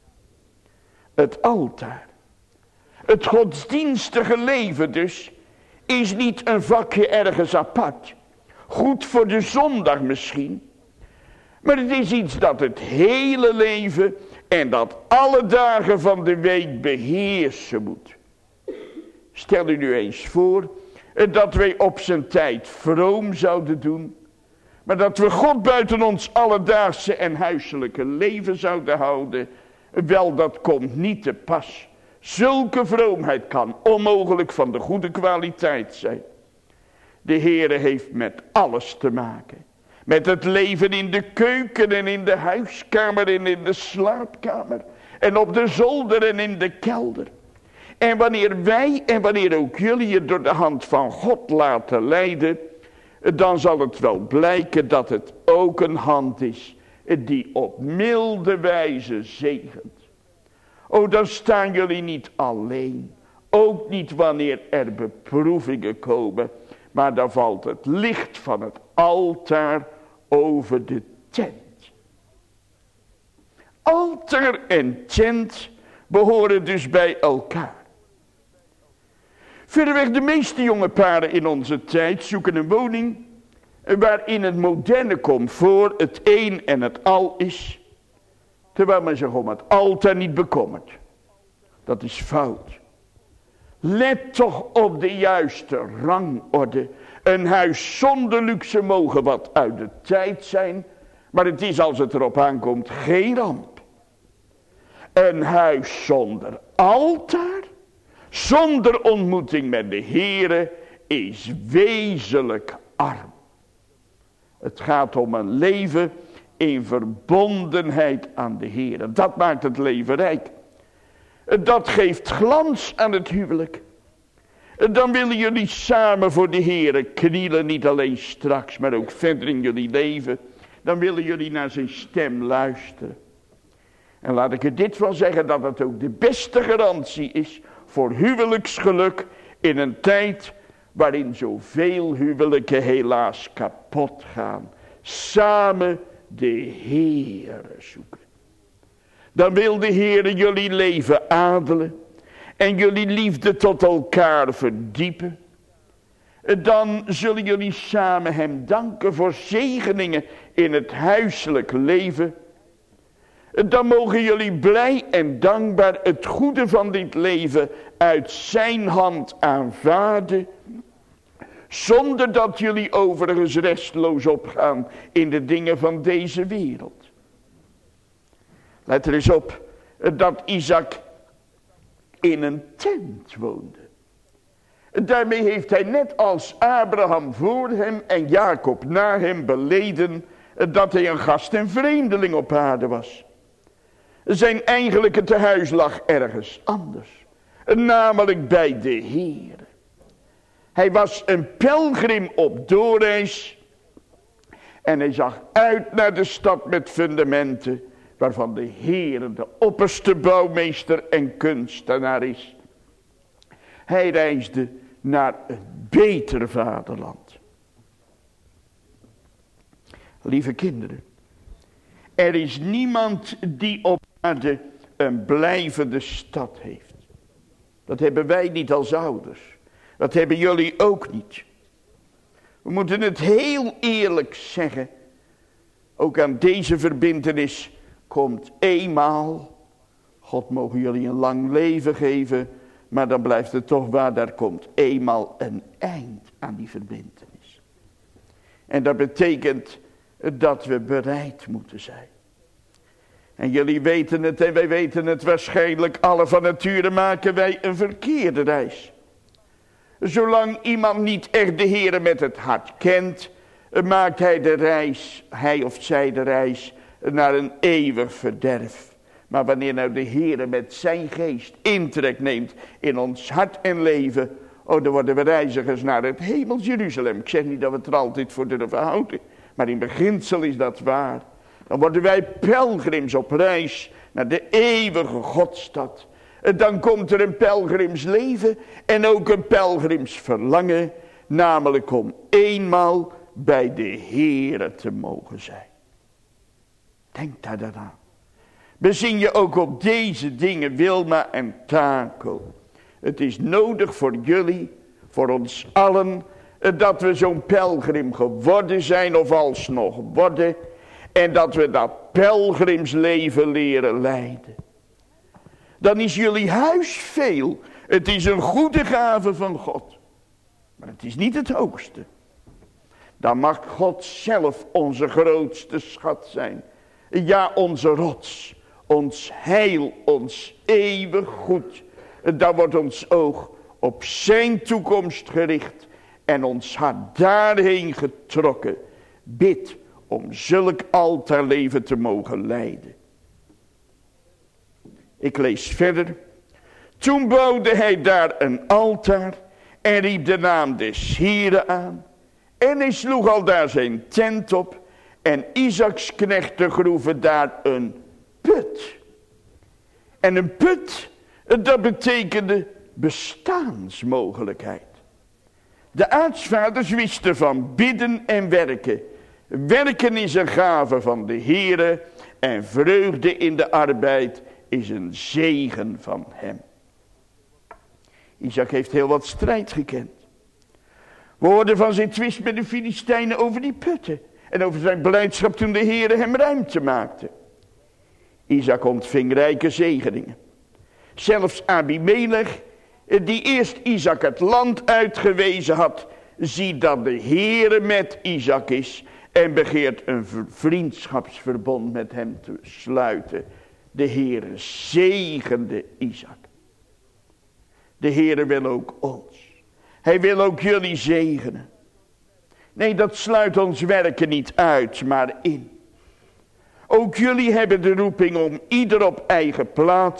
Het altaar. Het godsdienstige leven dus is niet een vakje ergens apart. Goed voor de zondag misschien. Maar het is iets dat het hele leven en dat alle dagen van de week beheersen moet. Stel u nu eens voor dat wij op zijn tijd vroom zouden doen. Maar dat we God buiten ons alledaagse en huiselijke leven zouden houden. Wel, dat komt niet te pas. Zulke vroomheid kan onmogelijk van de goede kwaliteit zijn. De Heere heeft met alles te maken. Met het leven in de keuken en in de huiskamer en in de slaapkamer. En op de zolder en in de kelder. En wanneer wij en wanneer ook jullie je door de hand van God laten leiden, dan zal het wel blijken dat het ook een hand is die op milde wijze zegent. Oh, dan staan jullie niet alleen. Ook niet wanneer er beproevingen komen. Maar dan valt het licht van het altaar over de tent. Altaar en tent behoren dus bij elkaar. Verreweg de meeste jonge paren in onze tijd zoeken een woning waarin het moderne comfort het een en het al is, terwijl men zich om het altaar niet bekommert. Dat is fout. Let toch op de juiste rangorde. Een huis zonder luxe mogen wat uit de tijd zijn, maar het is als het erop aankomt geen ramp. Een huis zonder altaar, zonder ontmoeting met de Heere, is wezenlijk arm. Het gaat om een leven in verbondenheid aan de Heere. Dat maakt het leven rijk. Dat geeft glans aan het huwelijk. Dan willen jullie samen voor de Heere knielen, niet alleen straks, maar ook verder in jullie leven. Dan willen jullie naar zijn stem luisteren. En laat ik er dit van zeggen, dat het ook de beste garantie is voor huwelijksgeluk in een tijd waarin zoveel huwelijken helaas kapot gaan. Samen de Heere zoeken. Dan wil de Heere jullie leven adelen en jullie liefde tot elkaar verdiepen. Dan zullen jullie samen hem danken voor zegeningen in het huiselijk leven. Dan mogen jullie blij en dankbaar het goede van dit leven uit zijn hand aanvaarden. Zonder dat jullie overigens restloos opgaan in de dingen van deze wereld. Let er eens op dat Isaac in een tent woonde. Daarmee heeft hij net als Abraham voor hem en Jacob na hem beleden dat hij een gast en vreemdeling op aarde was. Zijn eigenlijke tehuis lag ergens anders, namelijk bij de Heere. Hij was een pelgrim op doorreis en hij zag uit naar de stad met fundamenten waarvan de Heere de opperste bouwmeester en kunstenaar is. Hij reisde naar een beter vaderland. Lieve kinderen, er is niemand die op aarde een blijvende stad heeft. Dat hebben wij niet als ouders. Dat hebben jullie ook niet. We moeten het heel eerlijk zeggen. Ook aan deze verbintenis komt eenmaal. God mogen jullie een lang leven geven. Maar dan blijft het toch waar. Daar komt eenmaal een eind aan die verbintenis. En dat betekent dat we bereid moeten zijn. En jullie weten het en wij weten het waarschijnlijk. Alle van nature maken wij een verkeerde reis. Zolang iemand niet echt de Heere met het hart kent, maakt hij de reis, hij of zij de reis, naar een eeuwig verderf. Maar wanneer nou de Heere met zijn geest intrek neemt in ons hart en leven, oh, dan worden we reizigers naar het hemels Jeruzalem. Ik zeg niet dat we het er altijd voor durven houden, maar in beginsel is dat waar. Dan worden wij pelgrims op reis naar de eeuwige Godstad. Dan komt er een pelgrimsleven en ook een pelgrimsverlangen, namelijk om eenmaal bij de Heere te mogen zijn. Denk daar dan aan. Bezin je ook op deze dingen, Wilma en Taco. Het is nodig voor jullie, voor ons allen, dat we zo'n pelgrim geworden zijn of alsnog worden. En dat we dat pelgrimsleven leren leiden. Dan is jullie huis veel. Het is een goede gave van God. Maar het is niet het hoogste. Dan mag God zelf onze grootste schat zijn. Ja, onze rots. Ons heil, ons eeuwig goed. Dan wordt ons oog op zijn toekomst gericht. En ons hart daarheen getrokken. Bid om zulk altaarleven te mogen leiden. Ik lees verder. Toen bouwde hij daar een altaar en riep de naam des Heeren aan. En hij sloeg al daar zijn tent op. En Isaaks knechten groeven daar een put. En een put, dat betekende bestaansmogelijkheid. De aartsvaders wisten van bidden en werken. Werken is een gave van de Heere en vreugde in de arbeid is een zegen van hem. Isaac heeft heel wat strijd gekend. We hoorden van zijn twist met de Filistijnen over die putten. En over zijn blijdschap toen de Heere hem ruimte maakte. Isaac ontving rijke zegeningen. Zelfs Abimelech, die eerst Isaac het land uitgewezen had, ziet dat de Heere met Isaac is en begeert een vriendschapsverbond met hem te sluiten. De Heere zegende Isaac. De Heere wil ook ons. Hij wil ook jullie zegenen. Nee, dat sluit ons werken niet uit, maar in. Ook jullie hebben de roeping om ieder op eigen plaats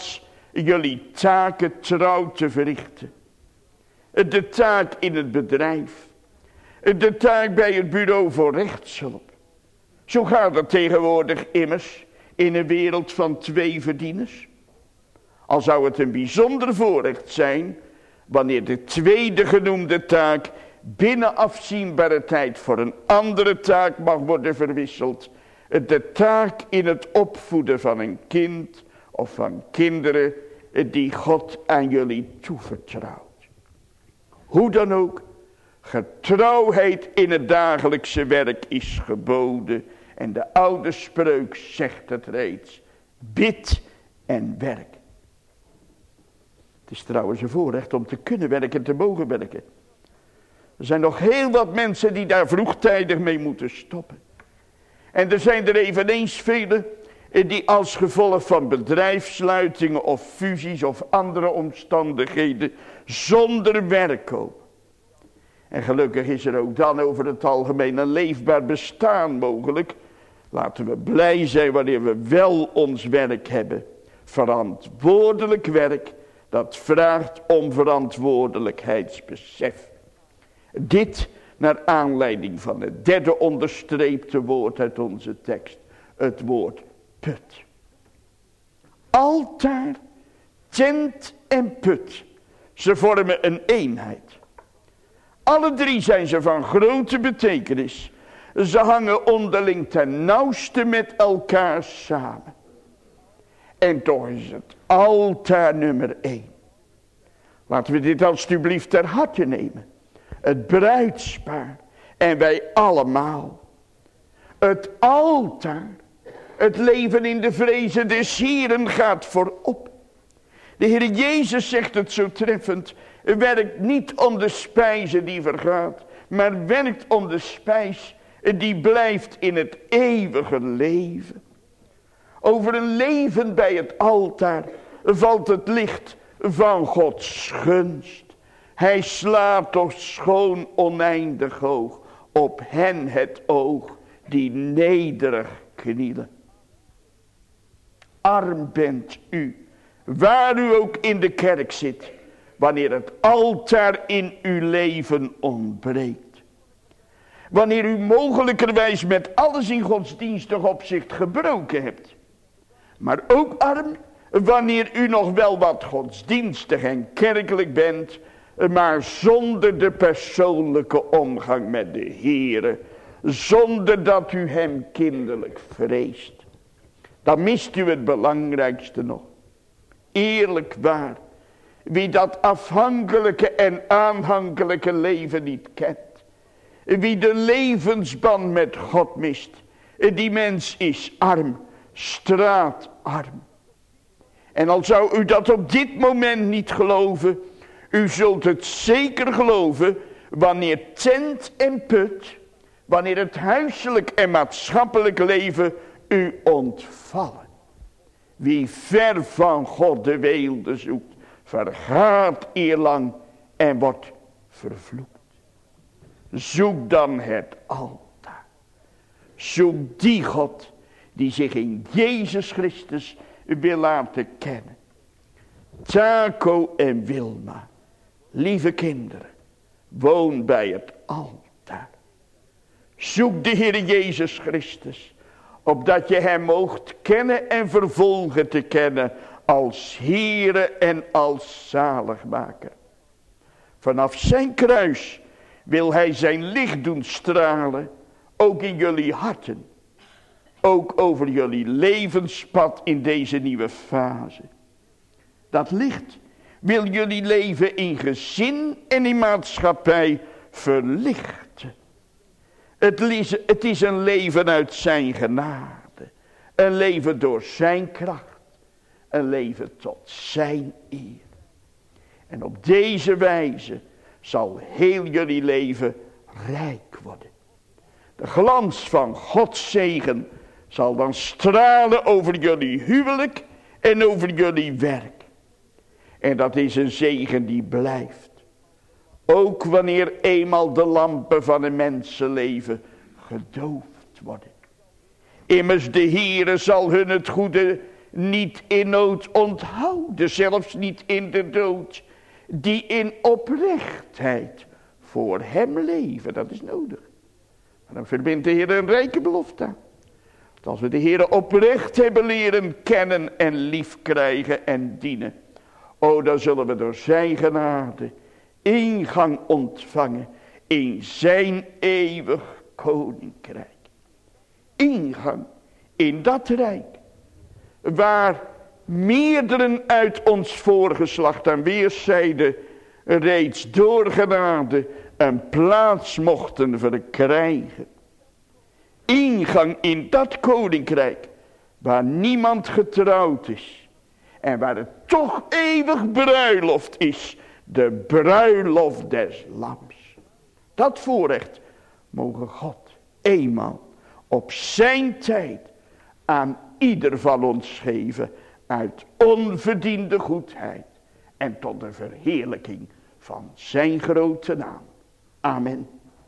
jullie taken trouw te verrichten. De taak in het bedrijf. De taak bij het bureau voor rechtshulp. Zo gaat het tegenwoordig immers in een wereld van twee verdieners. Al zou het een bijzonder voorrecht zijn wanneer de tweede genoemde taak binnen afzienbare tijd voor een andere taak mag worden verwisseld. De taak in het opvoeden van een kind of van kinderen die God aan jullie toevertrouwt. Hoe dan ook, getrouwheid in het dagelijkse werk is geboden. En de oude spreuk zegt het reeds. Bid en werk. Het is trouwens een voorrecht om te kunnen werken, te mogen werken. Er zijn nog heel wat mensen die daar vroegtijdig mee moeten stoppen. En er zijn er eveneens velen die als gevolg van bedrijfssluitingen of fusies of andere omstandigheden zonder werk komen. En gelukkig is er ook dan over het algemeen een leefbaar bestaan mogelijk. Laten we blij zijn wanneer we wel ons werk hebben. Verantwoordelijk werk, dat vraagt om verantwoordelijkheidsbesef. Dit naar aanleiding van het derde onderstreepte woord uit onze tekst. Het woord put. Altaar, tent en put. Ze vormen een eenheid. Alle drie zijn ze van grote betekenis. Ze hangen onderling ten nauwste met elkaar samen. En toch is het altaar nummer één. Laten we dit alstublieft ter harte nemen. Het bruidspaar en wij allemaal. Het altaar, het leven in de vrezen des Heren gaat voorop. De Heer Jezus zegt het zo treffend. Werkt niet om de spijze die vergaat, maar werkt om de spijs die blijft in het eeuwige leven. Over een leven bij het altaar valt het licht van Gods gunst. Hij slaat toch schoon oneindig hoog op hen het oog die nederig knielen. Arm bent u, waar u ook in de kerk zit, wanneer het altaar in uw leven ontbreekt. Wanneer u mogelijkerwijs met alles in godsdienstig opzicht gebroken hebt. Maar ook arm wanneer u nog wel wat godsdienstig en kerkelijk bent, maar zonder de persoonlijke omgang met de Heere, zonder dat u hem kinderlijk vreest. Dan mist u het belangrijkste nog. Eerlijk waar, wie dat afhankelijke en aanhankelijke leven niet kent, wie de levensband met God mist, die mens is arm, straatarm. En al zou u dat op dit moment niet geloven, u zult het zeker geloven wanneer tent en put, wanneer het huiselijk en maatschappelijk leven u ontvallen. Wie ver van God de weelde zoekt, vergaat eerlang en wordt vervloekt. Zoek dan het altaar. Zoek die God die zich in Jezus Christus wil laten kennen. Taco en Wilma, lieve kinderen, woon bij het altaar. Zoek de Heer Jezus Christus, opdat je hem moogt kennen en vervolgen te kennen als Heere en als zaligmaker. Vanaf zijn kruis wil hij zijn licht doen stralen, ook in jullie harten. Ook over jullie levenspad in deze nieuwe fase. Dat licht wil jullie leven in gezin en in maatschappij verlichten. Het is, het is een leven uit zijn genade. Een leven door zijn kracht. Een leven tot zijn eer. En op deze wijze zal heel jullie leven rijk worden. De glans van Gods zegen zal dan stralen over jullie huwelijk en over jullie werk. En dat is een zegen die blijft. Ook wanneer eenmaal de lampen van een mensenleven gedoofd worden. Immers de Heere zal hun het goede niet in nood onthouden, zelfs niet in de dood, die in oprechtheid voor hem leven. Dat is nodig. Maar dan verbindt de Heer een rijke belofte aan. Dat als we de Heer oprecht hebben leren kennen en lief krijgen en dienen, o, dan zullen we door zijn genade ingang ontvangen in zijn eeuwig koninkrijk. Ingang in dat rijk, waar meerderen uit ons voorgeslacht aan weerszijden reeds door genade een plaats mochten verkrijgen. Ingang in dat koninkrijk, waar niemand getrouwd is en waar het toch eeuwig bruiloft is, de bruiloft des lams. Dat voorrecht mogen God eenmaal op zijn tijd aan ieder van ons geven, uit onverdiende goedheid en tot de verheerlijking van zijn grote naam. Amen.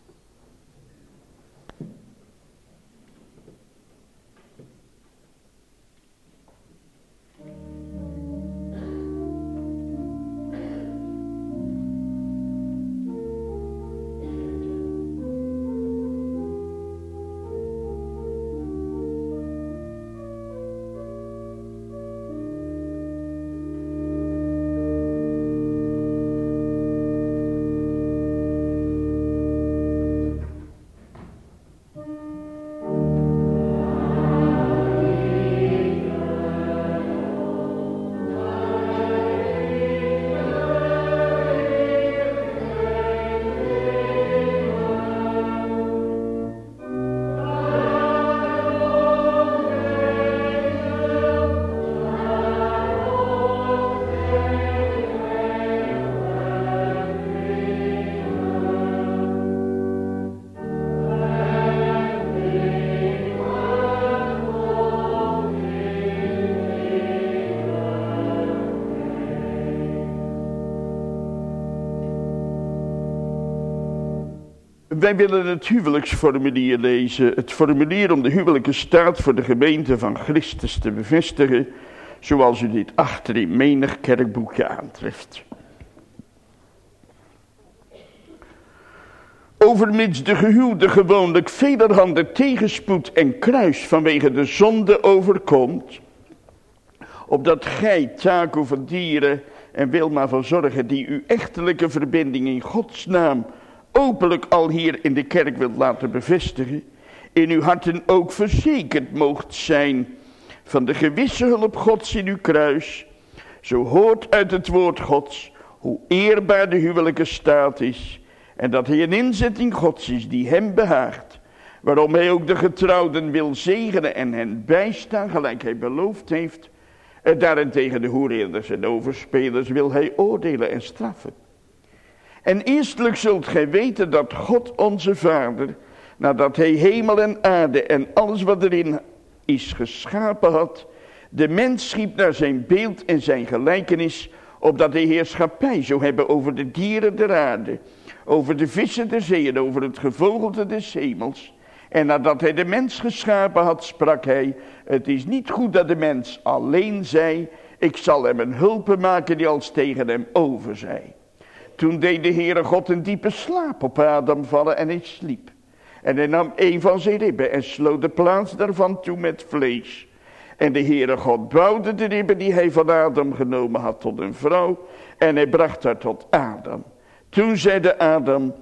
Wij willen het huwelijksformulier lezen. Het formulier om de huwelijke staat voor de gemeente van Christus te bevestigen. Zoals u dit achter in menig kerkboekje aantreft. Overmits de gehuwde gewoonlijk velerhande tegenspoed en kruis vanwege de zonde overkomt. Opdat gij Taco van Dieren en Wilma van Zorgen die uw echtelijke verbinding in Gods naam openlijk al hier in de kerk wilt laten bevestigen, in uw harten ook verzekerd moogt zijn van de gewisse hulp Gods in uw kruis, zo hoort uit het woord Gods hoe eerbaar de huwelijke staat is, en dat hij een inzetting Gods is die hem behaagt, waarom hij ook de getrouwden wil zegenen en hen bijstaan, gelijk hij beloofd heeft, en daarentegen de hoereerders en overspelers wil hij oordelen en straffen. En eerstelijk zult gij weten dat God onze Vader, nadat hij hemel en aarde en alles wat erin is geschapen had, de mens schiep naar zijn beeld en zijn gelijkenis, opdat hij heerschappij zou hebben over de dieren der aarde, over de vissen der zee en over het gevogelte des hemels. En nadat hij de mens geschapen had, sprak hij, het is niet goed dat de mens alleen zij, ik zal hem een hulpe maken die als tegen hem over zij. Toen deed de Heere God een diepe slaap op Adam vallen en hij sliep. En hij nam een van zijn ribben en sloot de plaats daarvan toe met vlees. En de Heere God bouwde de ribben die hij van Adam genomen had tot een vrouw. En hij bracht haar tot Adam. Toen zeide Adam,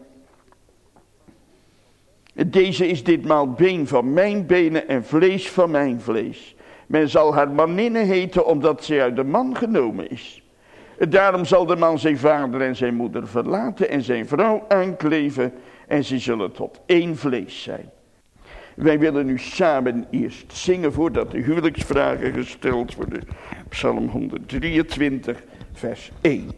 deze is ditmaal been van mijn benen en vlees van mijn vlees. Men zal haar maninne heten omdat zij uit de man genomen is. Daarom zal de man zijn vader en zijn moeder verlaten en zijn vrouw aankleven en ze zullen tot één vlees zijn. Wij willen nu samen eerst zingen voordat de huwelijksvragen gesteld worden. Psalm honderddrieëntwintig vers één.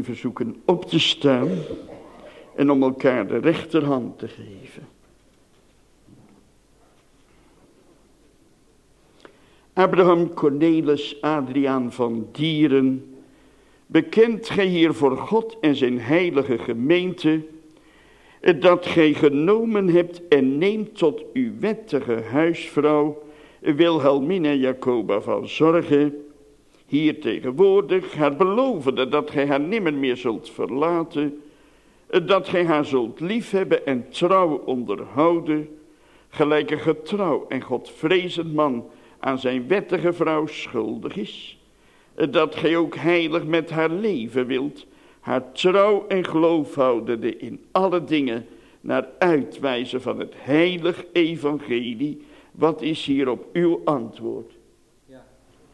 verzoeken op te staan en om elkaar de rechterhand te geven. Abraham Cornelis Adriaan van Dieren, bekent gij hier voor God en zijn heilige gemeente, dat gij genomen hebt en neemt tot uw wettige huisvrouw Wilhelmina Jacoba van Zorge, hier tegenwoordig, haar belovende dat gij haar nimmer meer zult verlaten, dat gij haar zult liefhebben en trouw onderhouden, gelijk een getrouw en godvrezend man aan zijn wettige vrouw schuldig is, dat gij ook heilig met haar leven wilt, haar trouw en geloof houdende in alle dingen naar uitwijzen van het heilig evangelie. Wat is hierop uw antwoord? Ja.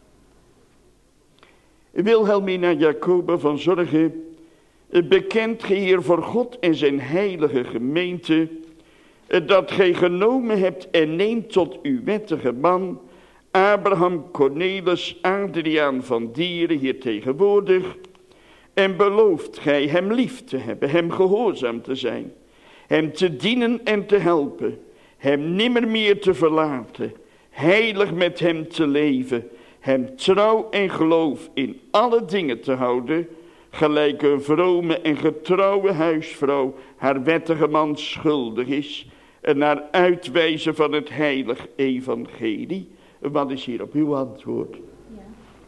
Wilhelmina Jacoba van Zorge, bekent gij hier voor God en zijn heilige gemeente, dat gij genomen hebt en neemt tot uw wettige man Abraham Cornelis Adriaan van Dieren, hier tegenwoordig, en belooft gij hem lief te hebben, hem gehoorzaam te zijn, hem te dienen en te helpen, hem nimmer meer te verlaten, heilig met hem te leven, hem trouw en geloof in alle dingen te houden, gelijk een vrome en getrouwe huisvrouw haar wettige man schuldig is, en naar uitwijzen van het heilig evangelie. Wat is hier op uw antwoord? Ja.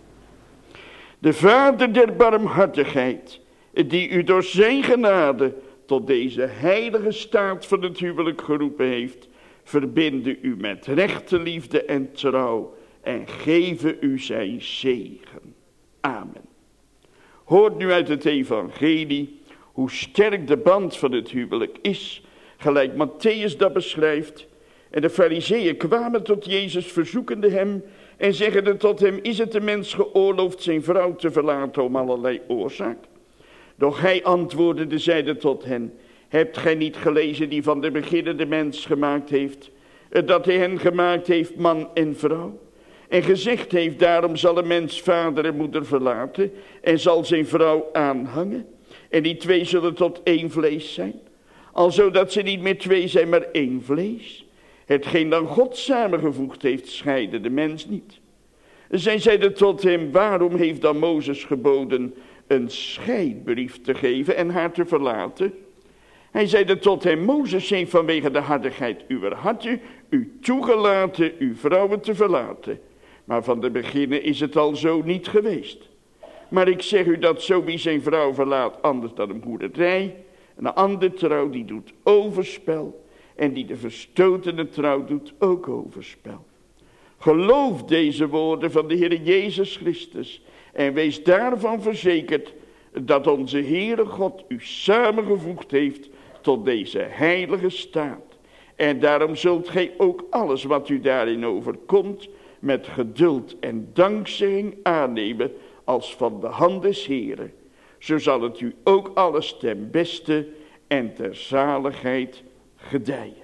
De Vader der barmhartigheid, die u door zijn genade tot deze heilige staat van het huwelijk geroepen heeft, verbinde u met rechte liefde en trouw en geven u zijn zegen. Amen. Hoort nu uit het evangelie hoe sterk de band van het huwelijk is, gelijk Matthäus dat beschrijft. En de farizeeën kwamen tot Jezus, verzoekende hem en zeggende tot hem: is het de mens geoorloofd zijn vrouw te verlaten om allerlei oorzaak? Doch hij antwoordde, zeide tot hen: hebt gij niet gelezen die van de beginnen de mens gemaakt heeft, dat hij hen gemaakt heeft man en vrouw? En gezegd heeft, daarom zal een mens vader en moeder verlaten en zal zijn vrouw aanhangen. En die twee zullen tot één vlees zijn. Alzo dat ze niet meer twee zijn, maar één vlees. Hetgeen dan God samengevoegd heeft, scheide de mens niet. Zij zeiden tot hem: waarom heeft dan Mozes geboden een scheidbrief te geven en haar te verlaten? Hij zeide tot hem: Mozes heeft vanwege de hardigheid uwer harten u toegelaten uw vrouwen te verlaten. Maar van de beginnen is het al zo niet geweest. Maar ik zeg u dat zo wie zijn vrouw verlaat, anders dan een hoerderij, een ander trouw die doet overspel, en die de verstotene trouw doet ook overspel. Geloof deze woorden van de Heer Jezus Christus en wees daarvan verzekerd dat onze Heere God u samengevoegd heeft tot deze heilige staat. En daarom zult gij ook alles wat u daarin overkomt met geduld en dankzegging aannemen als van de hand des Heeren. Zo zal het u ook alles ten beste en ter zaligheid gedijen.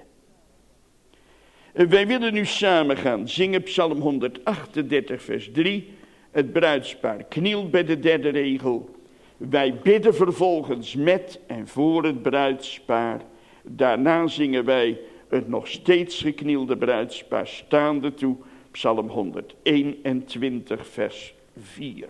Wij willen nu samen gaan zingen Psalm honderdachtendertig vers drie. Het bruidspaar knielt bij de derde regel. Wij bidden vervolgens met en voor het bruidspaar. Daarna zingen wij het nog steeds geknielde bruidspaar staande toe. Psalm honderdeenentwintig vers vier.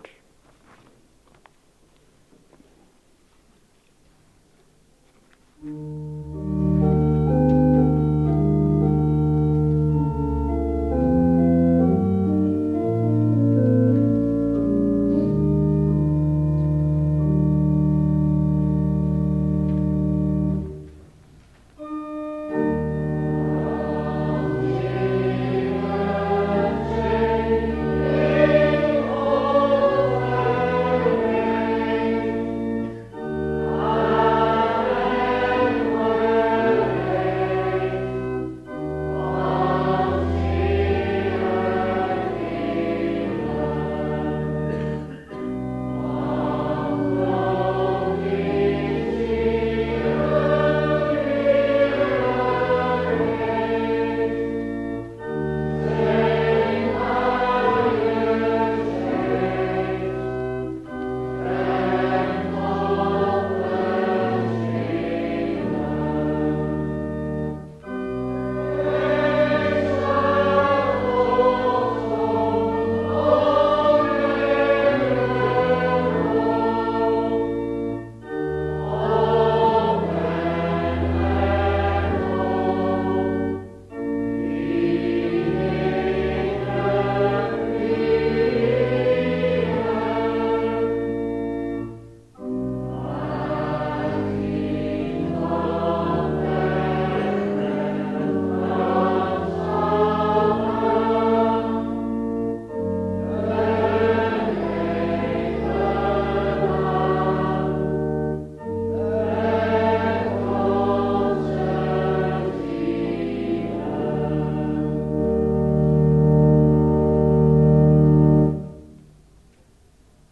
Oh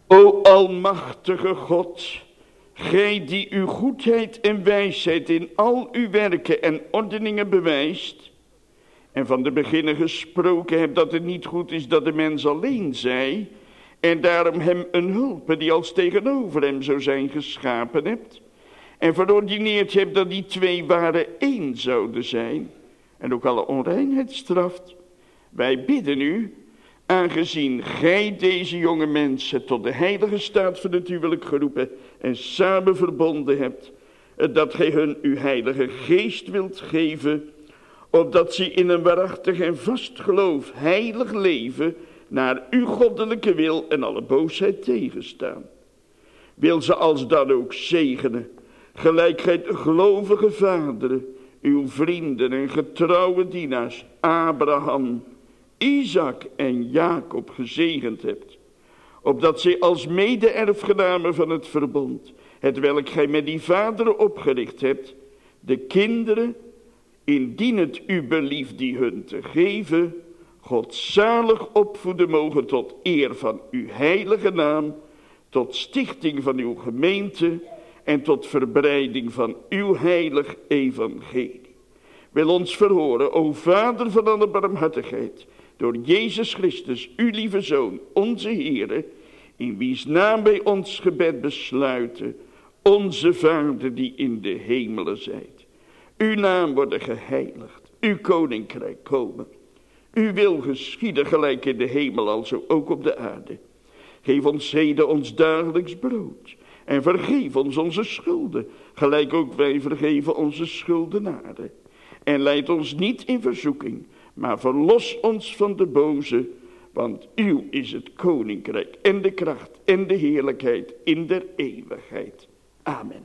O almachtige God, gij die uw goedheid en wijsheid in al uw werken en ordeningen bewijst, en van de beginnen gesproken hebt dat het niet goed is dat de mens alleen zij, en daarom hem een hulpe die als tegenover hem zou zijn geschapen hebt, en verordineerd hebt dat die twee waren één zouden zijn, en ook alle onreinheid straft. Wij bidden u, aangezien gij deze jonge mensen tot de heilige staat van het huwelijk geroepen en samen verbonden hebt, dat gij hun uw heilige geest wilt geven, opdat ze in een waarachtig en vast geloof heilig leven, naar uw goddelijke wil en alle boosheid tegenstaan. Wil ze als dan ook zegenen, gelijk gij de gelovige vaderen, uw vrienden en getrouwe dienaars, Abraham, Isaac en Jacob gezegend hebt, opdat zij als mede-erfgenamen van het verbond, het welk gij met die vaderen opgericht hebt, de kinderen, indien het u belieft die hun te geven, godzalig opvoeden mogen tot eer van uw heilige naam, tot stichting van uw gemeente en tot verbreiding van uw heilig evangelie. Wil ons verhoren, o Vader van alle barmhartigheid, door Jezus Christus, uw lieve Zoon, onze Heere, in wiens naam wij ons gebed besluiten, onze Vader die in de hemelen zijt. Uw naam worden geheiligd, uw koninkrijk komen. Uw wil geschieden gelijk in de hemel, alzo ook op de aarde. Geef ons heden ons dagelijks brood. En vergeef ons onze schulden, gelijk ook wij vergeven onze schuldenaren. En leid ons niet in verzoeking, maar verlos ons van de boze. Want uw is het koninkrijk en de kracht en de heerlijkheid in der eeuwigheid. Amen.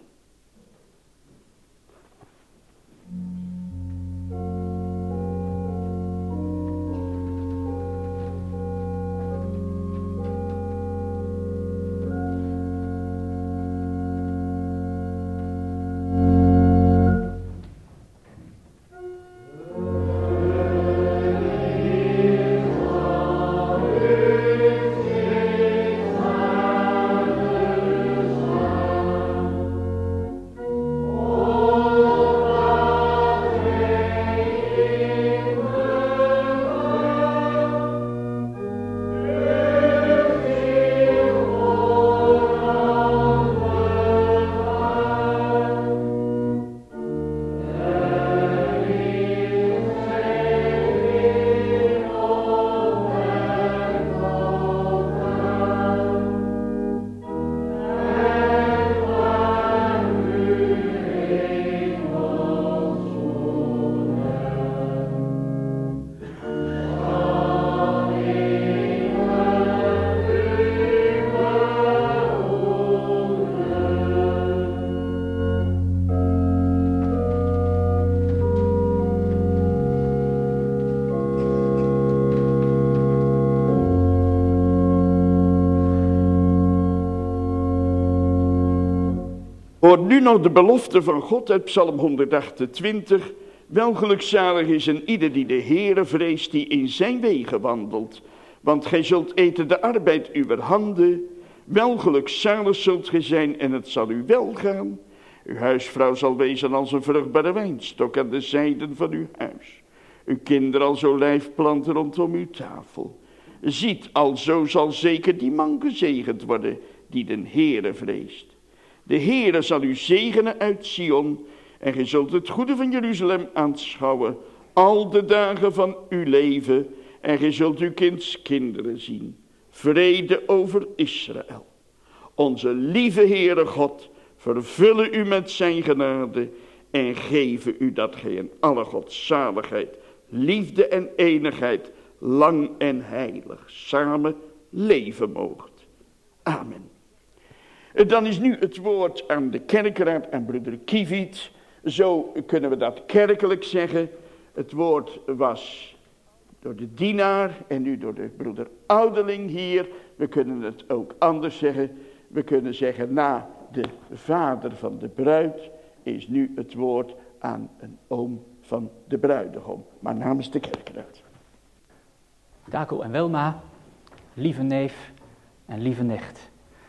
Hoor nu nog de belofte van God uit Psalm honderdachtentwintig. Wel gelukzalig is een ieder die de Heere vreest, die in zijn wegen wandelt. Want gij zult eten de arbeid uwer handen. Wel gelukzalig zult gij zijn en het zal u wel gaan. Uw huisvrouw zal wezen als een vruchtbare wijnstok aan de zijden van uw huis. Uw kinderen als olijfplanten rondom uw tafel. Ziet, alzo zal zeker die man gezegend worden die den Heere vreest. De Heere zal u zegenen uit Sion en gij zult het goede van Jeruzalem aanschouwen al de dagen van uw leven en gij zult uw kindskinderen zien. Vrede over Israël. Onze lieve Heere God, vervullen u met zijn genade en geven u dat gij in alle godzaligheid, liefde en enigheid, lang en heilig samen leven moogt. Amen. Dan is nu het woord aan de kerkraad, aan broeder Kieviet. Zo kunnen we dat kerkelijk zeggen. Het woord was door de dienaar en nu door de broeder Ouderling hier. We kunnen het ook anders zeggen. We kunnen zeggen, na de vader van de bruid is nu het woord aan een oom van de bruidegom. Maar namens de kerkraad. Daco en Welma, lieve neef en lieve nicht.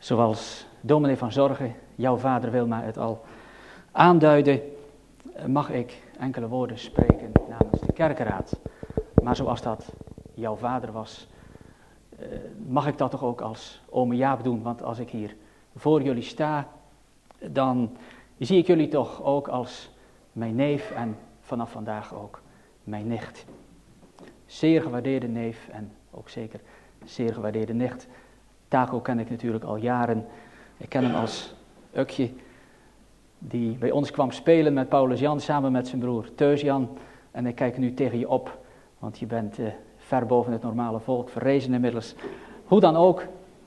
Zoals dominee van Zorgen, jouw vader Wilma het al aanduidde, mag ik enkele woorden spreken namens de kerkenraad. Maar zoals dat jouw vader was, mag ik dat toch ook als ome Jaap doen. Want als ik hier voor jullie sta, dan zie ik jullie toch ook als mijn neef en vanaf vandaag ook mijn nicht. Zeer gewaardeerde neef en ook zeker zeer gewaardeerde nicht. Taco ken ik natuurlijk al jaren. Ik ken hem als Ukje, die bij ons kwam spelen met Paulus Jan samen met zijn broer Teus Jan. En ik kijk nu tegen je op, want je bent uh, ver boven het normale volk verrezen inmiddels. Hoe dan ook,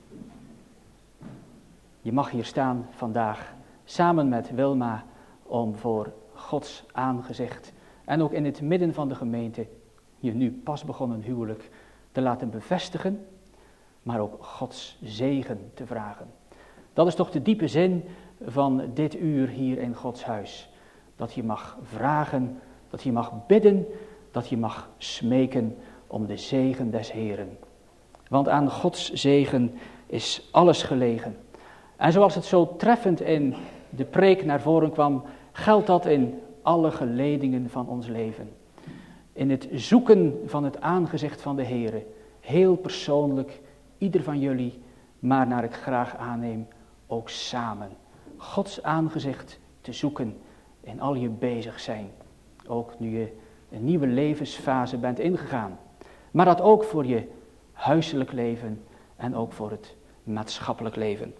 je mag hier staan vandaag samen met Wilma om voor Gods aangezicht en ook in het midden van de gemeente je nu pas begonnen huwelijk te laten bevestigen, maar ook Gods zegen te vragen. Dat is toch de diepe zin van dit uur hier in Gods huis. Dat je mag vragen, dat je mag bidden, dat je mag smeken om de zegen des Heren. Want aan Gods zegen is alles gelegen. En zoals het zo treffend in de preek naar voren kwam, geldt dat in alle geledingen van ons leven. In het zoeken van het aangezicht van de Heere, heel persoonlijk, ieder van jullie, maar naar ik graag aanneem, ook samen. Gods aangezicht te zoeken in al je bezig zijn. Ook nu je een nieuwe levensfase bent ingegaan. Maar dat ook voor je huiselijk leven en ook voor het maatschappelijk leven.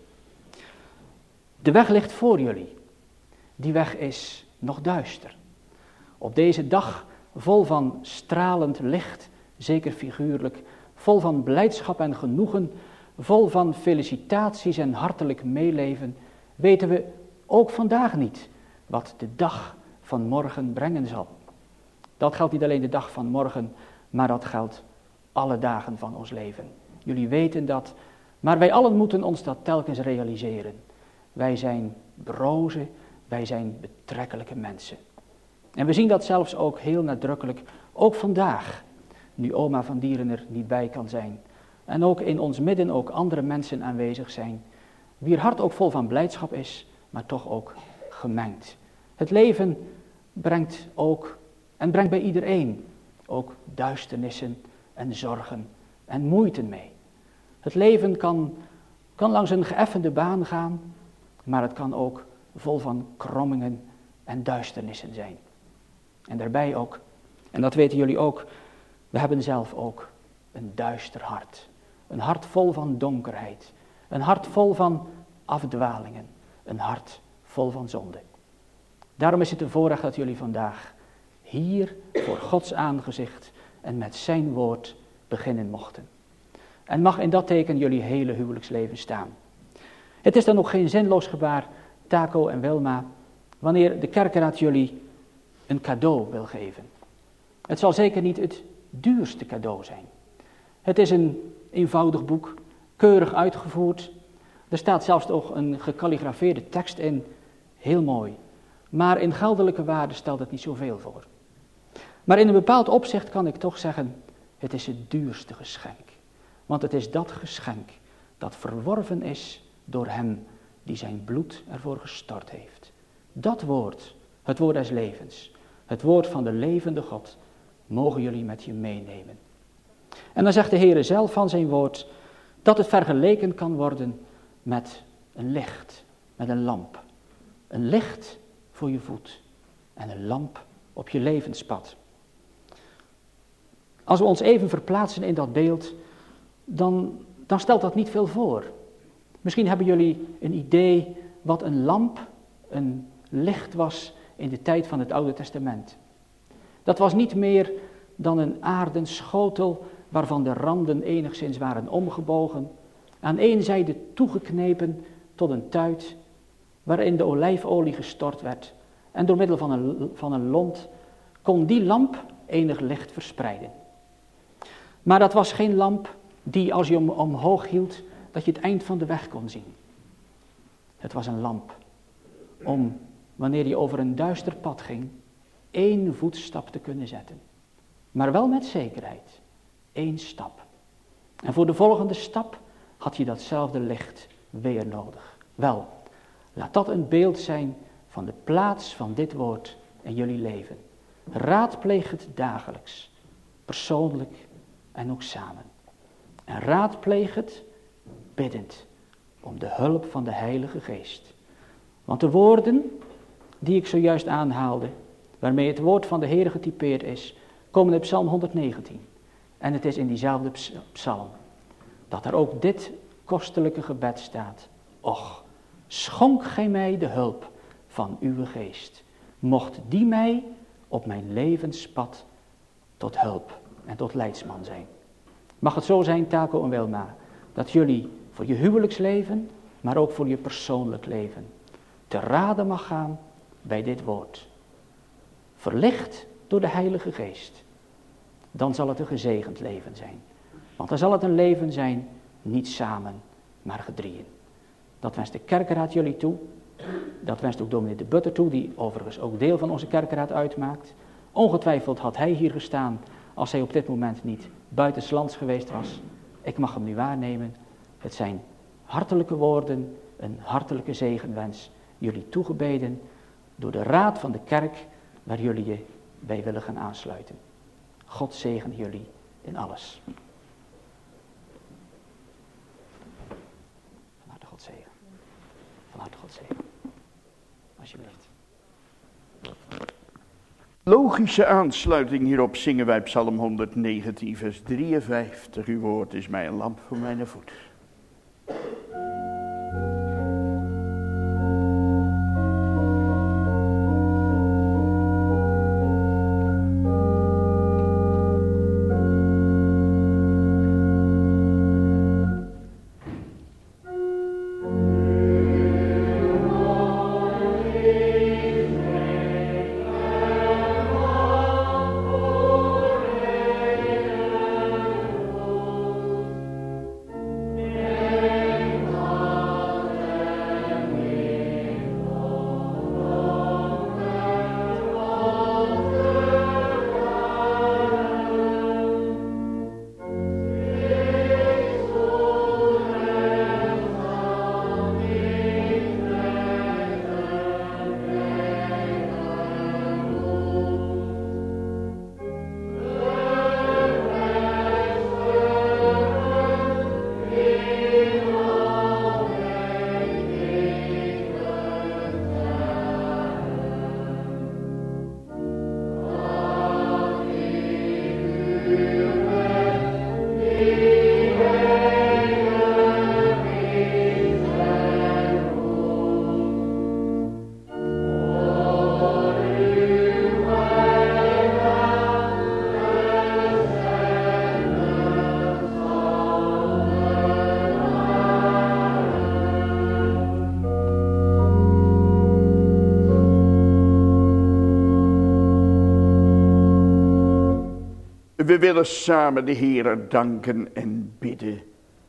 De weg ligt voor jullie. Die weg is nog duister. Op deze dag vol van stralend licht, zeker figuurlijk, vol van blijdschap en genoegen, vol van felicitaties en hartelijk meeleven, weten we ook vandaag niet wat de dag van morgen brengen zal. Dat geldt niet alleen de dag van morgen, maar dat geldt alle dagen van ons leven. Jullie weten dat, maar wij allen moeten ons dat telkens realiseren. Wij zijn broze, wij zijn betrekkelijke mensen. En we zien dat zelfs ook heel nadrukkelijk, ook vandaag, nu oma van Dieren er niet bij kan zijn. En ook in ons midden ook andere mensen aanwezig zijn, wier hart ook vol van blijdschap is, maar toch ook gemengd. Het leven brengt ook, en brengt bij iedereen, ook duisternissen en zorgen en moeite mee. Het leven kan, kan langs een geëffende baan gaan, maar het kan ook vol van krommingen en duisternissen zijn. En daarbij ook, en dat weten jullie ook, we hebben zelf ook een duister hart. Een hart vol van donkerheid. Een hart vol van afdwalingen. Een hart vol van zonde. Daarom is het een voorrecht dat jullie vandaag hier voor Gods aangezicht en met zijn woord beginnen mochten. En mag in dat teken jullie hele huwelijksleven staan. Het is dan ook geen zinloos gebaar, Taco en Wilma, wanneer de kerkenraad jullie een cadeau wil geven. Het zal zeker niet het duurste cadeau zijn. Het is een eenvoudig boek, keurig uitgevoerd. Er staat zelfs nog een gekalligrafeerde tekst in, heel mooi. Maar in geldelijke waarde stelt het niet zoveel voor. Maar in een bepaald opzicht kan ik toch zeggen, het is het duurste geschenk. Want het is dat geschenk dat verworven is door hem die zijn bloed ervoor gestort heeft. Dat woord, het woord des levens, het woord van de levende God, mogen jullie met je meenemen. En dan zegt de Heere zelf van zijn woord, dat het vergeleken kan worden met een licht, met een lamp. Een licht voor je voet en een lamp op je levenspad. Als we ons even verplaatsen in dat beeld, dan, dan stelt dat niet veel voor. Misschien hebben jullie een idee wat een lamp, een licht was in de tijd van het Oude Testament. Dat was niet meer dan een aarden schotel waarvan de randen enigszins waren omgebogen, aan één zijde toegeknepen tot een tuit, waarin de olijfolie gestort werd, en door middel van een, van een lont kon die lamp enig licht verspreiden. Maar dat was geen lamp die, als je hem omhoog hield, dat je het eind van de weg kon zien. Het was een lamp om, wanneer je over een duister pad ging, één voetstap te kunnen zetten. Maar wel met zekerheid. Eén stap. En voor de volgende stap had je datzelfde licht weer nodig. Wel, laat dat een beeld zijn van de plaats van dit woord in jullie leven. Raadpleeg het dagelijks, persoonlijk en ook samen. En raadpleeg het biddend om de hulp van de Heilige Geest. Want de woorden die ik zojuist aanhaalde, waarmee het woord van de Heer getypeerd is, komen in Psalm honderdnegentien. En het is in diezelfde psalm dat er ook dit kostelijke gebed staat. Och, schonk gij mij de hulp van uw geest. Mocht die mij op mijn levenspad tot hulp en tot leidsman zijn. Mag het zo zijn, Taco en Wilma, dat jullie voor je huwelijksleven, maar ook voor je persoonlijk leven, te raden mag gaan bij dit woord. Verlicht door de Heilige Geest. Dan zal het een gezegend leven zijn. Want dan zal het een leven zijn, niet samen, maar gedrieën. Dat wenst de kerkenraad jullie toe. Dat wenst ook dominee de Butter toe, die overigens ook deel van onze kerkenraad uitmaakt. Ongetwijfeld had hij hier gestaan als hij op dit moment niet buitenslands geweest was. Ik mag hem nu waarnemen. Het zijn hartelijke woorden, een hartelijke zegenwens. Jullie toegebeden door de raad van de kerk waar jullie je bij willen gaan aansluiten. God zegen jullie in alles. Van harte God zegen. Van harte God zegen. Alsjeblieft. Logische aansluiting hierop zingen wij Psalm honderdnegentien vers drieënvijftig. Uw woord is mij een lamp voor mijn voet. We willen samen de Heere danken en bidden.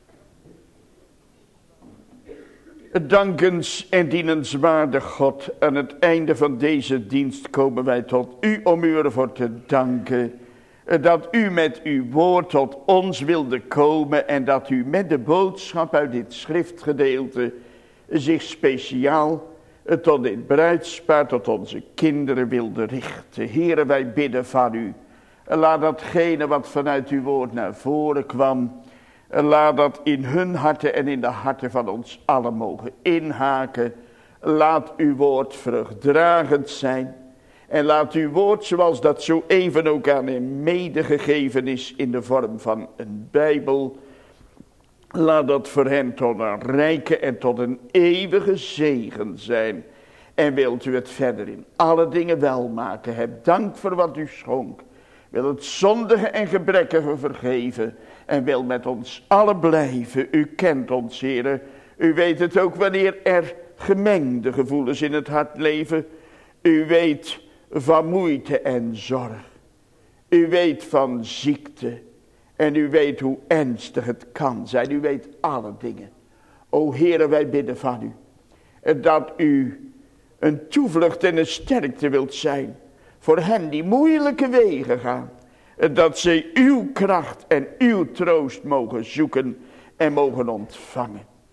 Dankens en dienenswaardig God, aan het einde van deze dienst komen wij tot u om u ervoor te danken. Dat u met uw woord tot ons wilde komen en dat u met de boodschap uit dit schriftgedeelte zich speciaal tot dit bruidspaar, tot onze kinderen wilde richten. Heere, wij bidden van u. Laat datgene wat vanuit uw woord naar voren kwam, laat dat in hun harten en in de harten van ons allen mogen inhaken. Laat uw woord vruchtdragend zijn. En laat uw woord, zoals dat zo even ook aan hem medegegeven is in de vorm van een Bijbel, laat dat voor hen tot een rijke en tot een eeuwige zegen zijn. En wilt u het verder in alle dingen wel maken. Heb dank voor wat u schonk. Wil het zondige en gebrekkige vergeven. En wil met ons allen blijven. U kent ons, Heere. U weet het ook wanneer er gemengde gevoelens in het hart leven. U weet van moeite en zorg. U weet van ziekte. En u weet hoe ernstig het kan zijn. U weet alle dingen. O Heere, wij bidden van u. Dat u een toevlucht en een sterkte wilt zijn. Voor hen die moeilijke wegen gaan. Dat zij uw kracht en uw troost mogen zoeken en mogen ontvangen.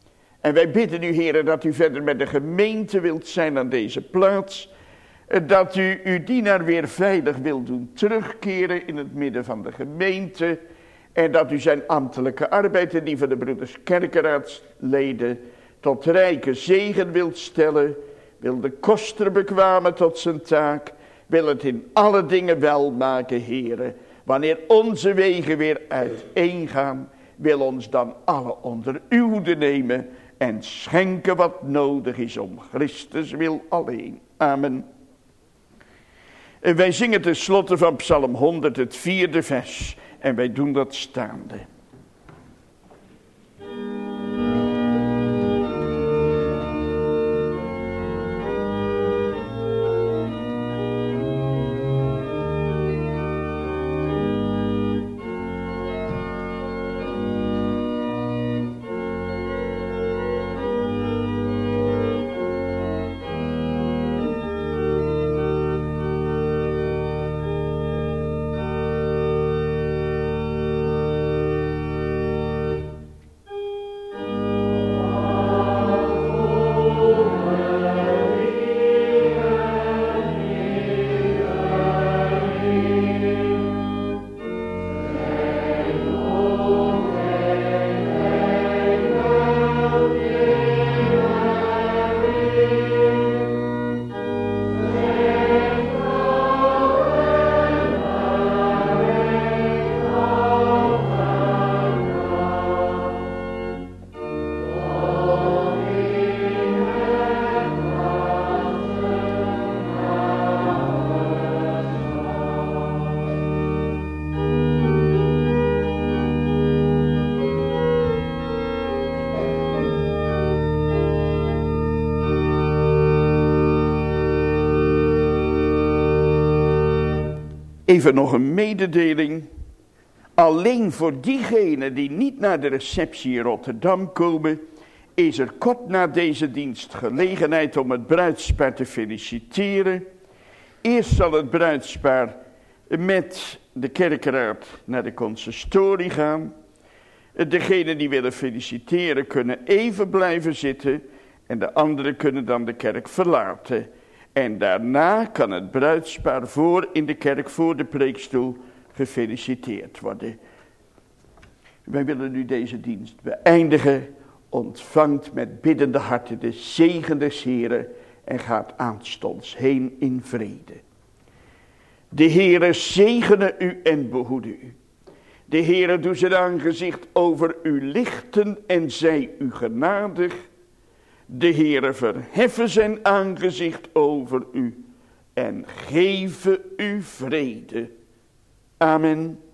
En wij bidden u, Heere, dat u verder met de gemeente wilt zijn aan deze plaats. Dat u uw dienaar weer veilig wilt doen terugkeren in het midden van de gemeente. En dat u zijn ambtelijke arbeid en die van de broeders kerkenraadsleden tot rijke zegen wilt stellen. Wil de koster bekwamen tot zijn taak. Wil het in alle dingen wel maken, Heere. Wanneer onze wegen weer uiteengaan, wil ons dan alle onder uw hoede nemen en schenken wat nodig is om Christus wil alleen. Amen. En wij zingen tenslotte van Psalm honderd, het vierde vers. En wij doen dat staande. Even nog een mededeling. Alleen voor diegenen die niet naar de receptie in Rotterdam komen, is er kort na deze dienst gelegenheid om het bruidspaar te feliciteren. Eerst zal het bruidspaar met de kerkenraad naar de consistorie gaan. Degenen die willen feliciteren kunnen even blijven zitten en de anderen kunnen dan de kerk verlaten. En daarna kan het bruidspaar voor in de kerk voor de preekstoel gefeliciteerd worden. Wij willen nu deze dienst beëindigen. Ontvangt met biddende harten de zegen des Heren en gaat aanstonds heen in vrede. De Heere zegene u en behoede u. De Heere doet zijn aangezicht over u lichten en zij u genadig. De Heere verheffen zijn aangezicht over u en geven u vrede. Amen.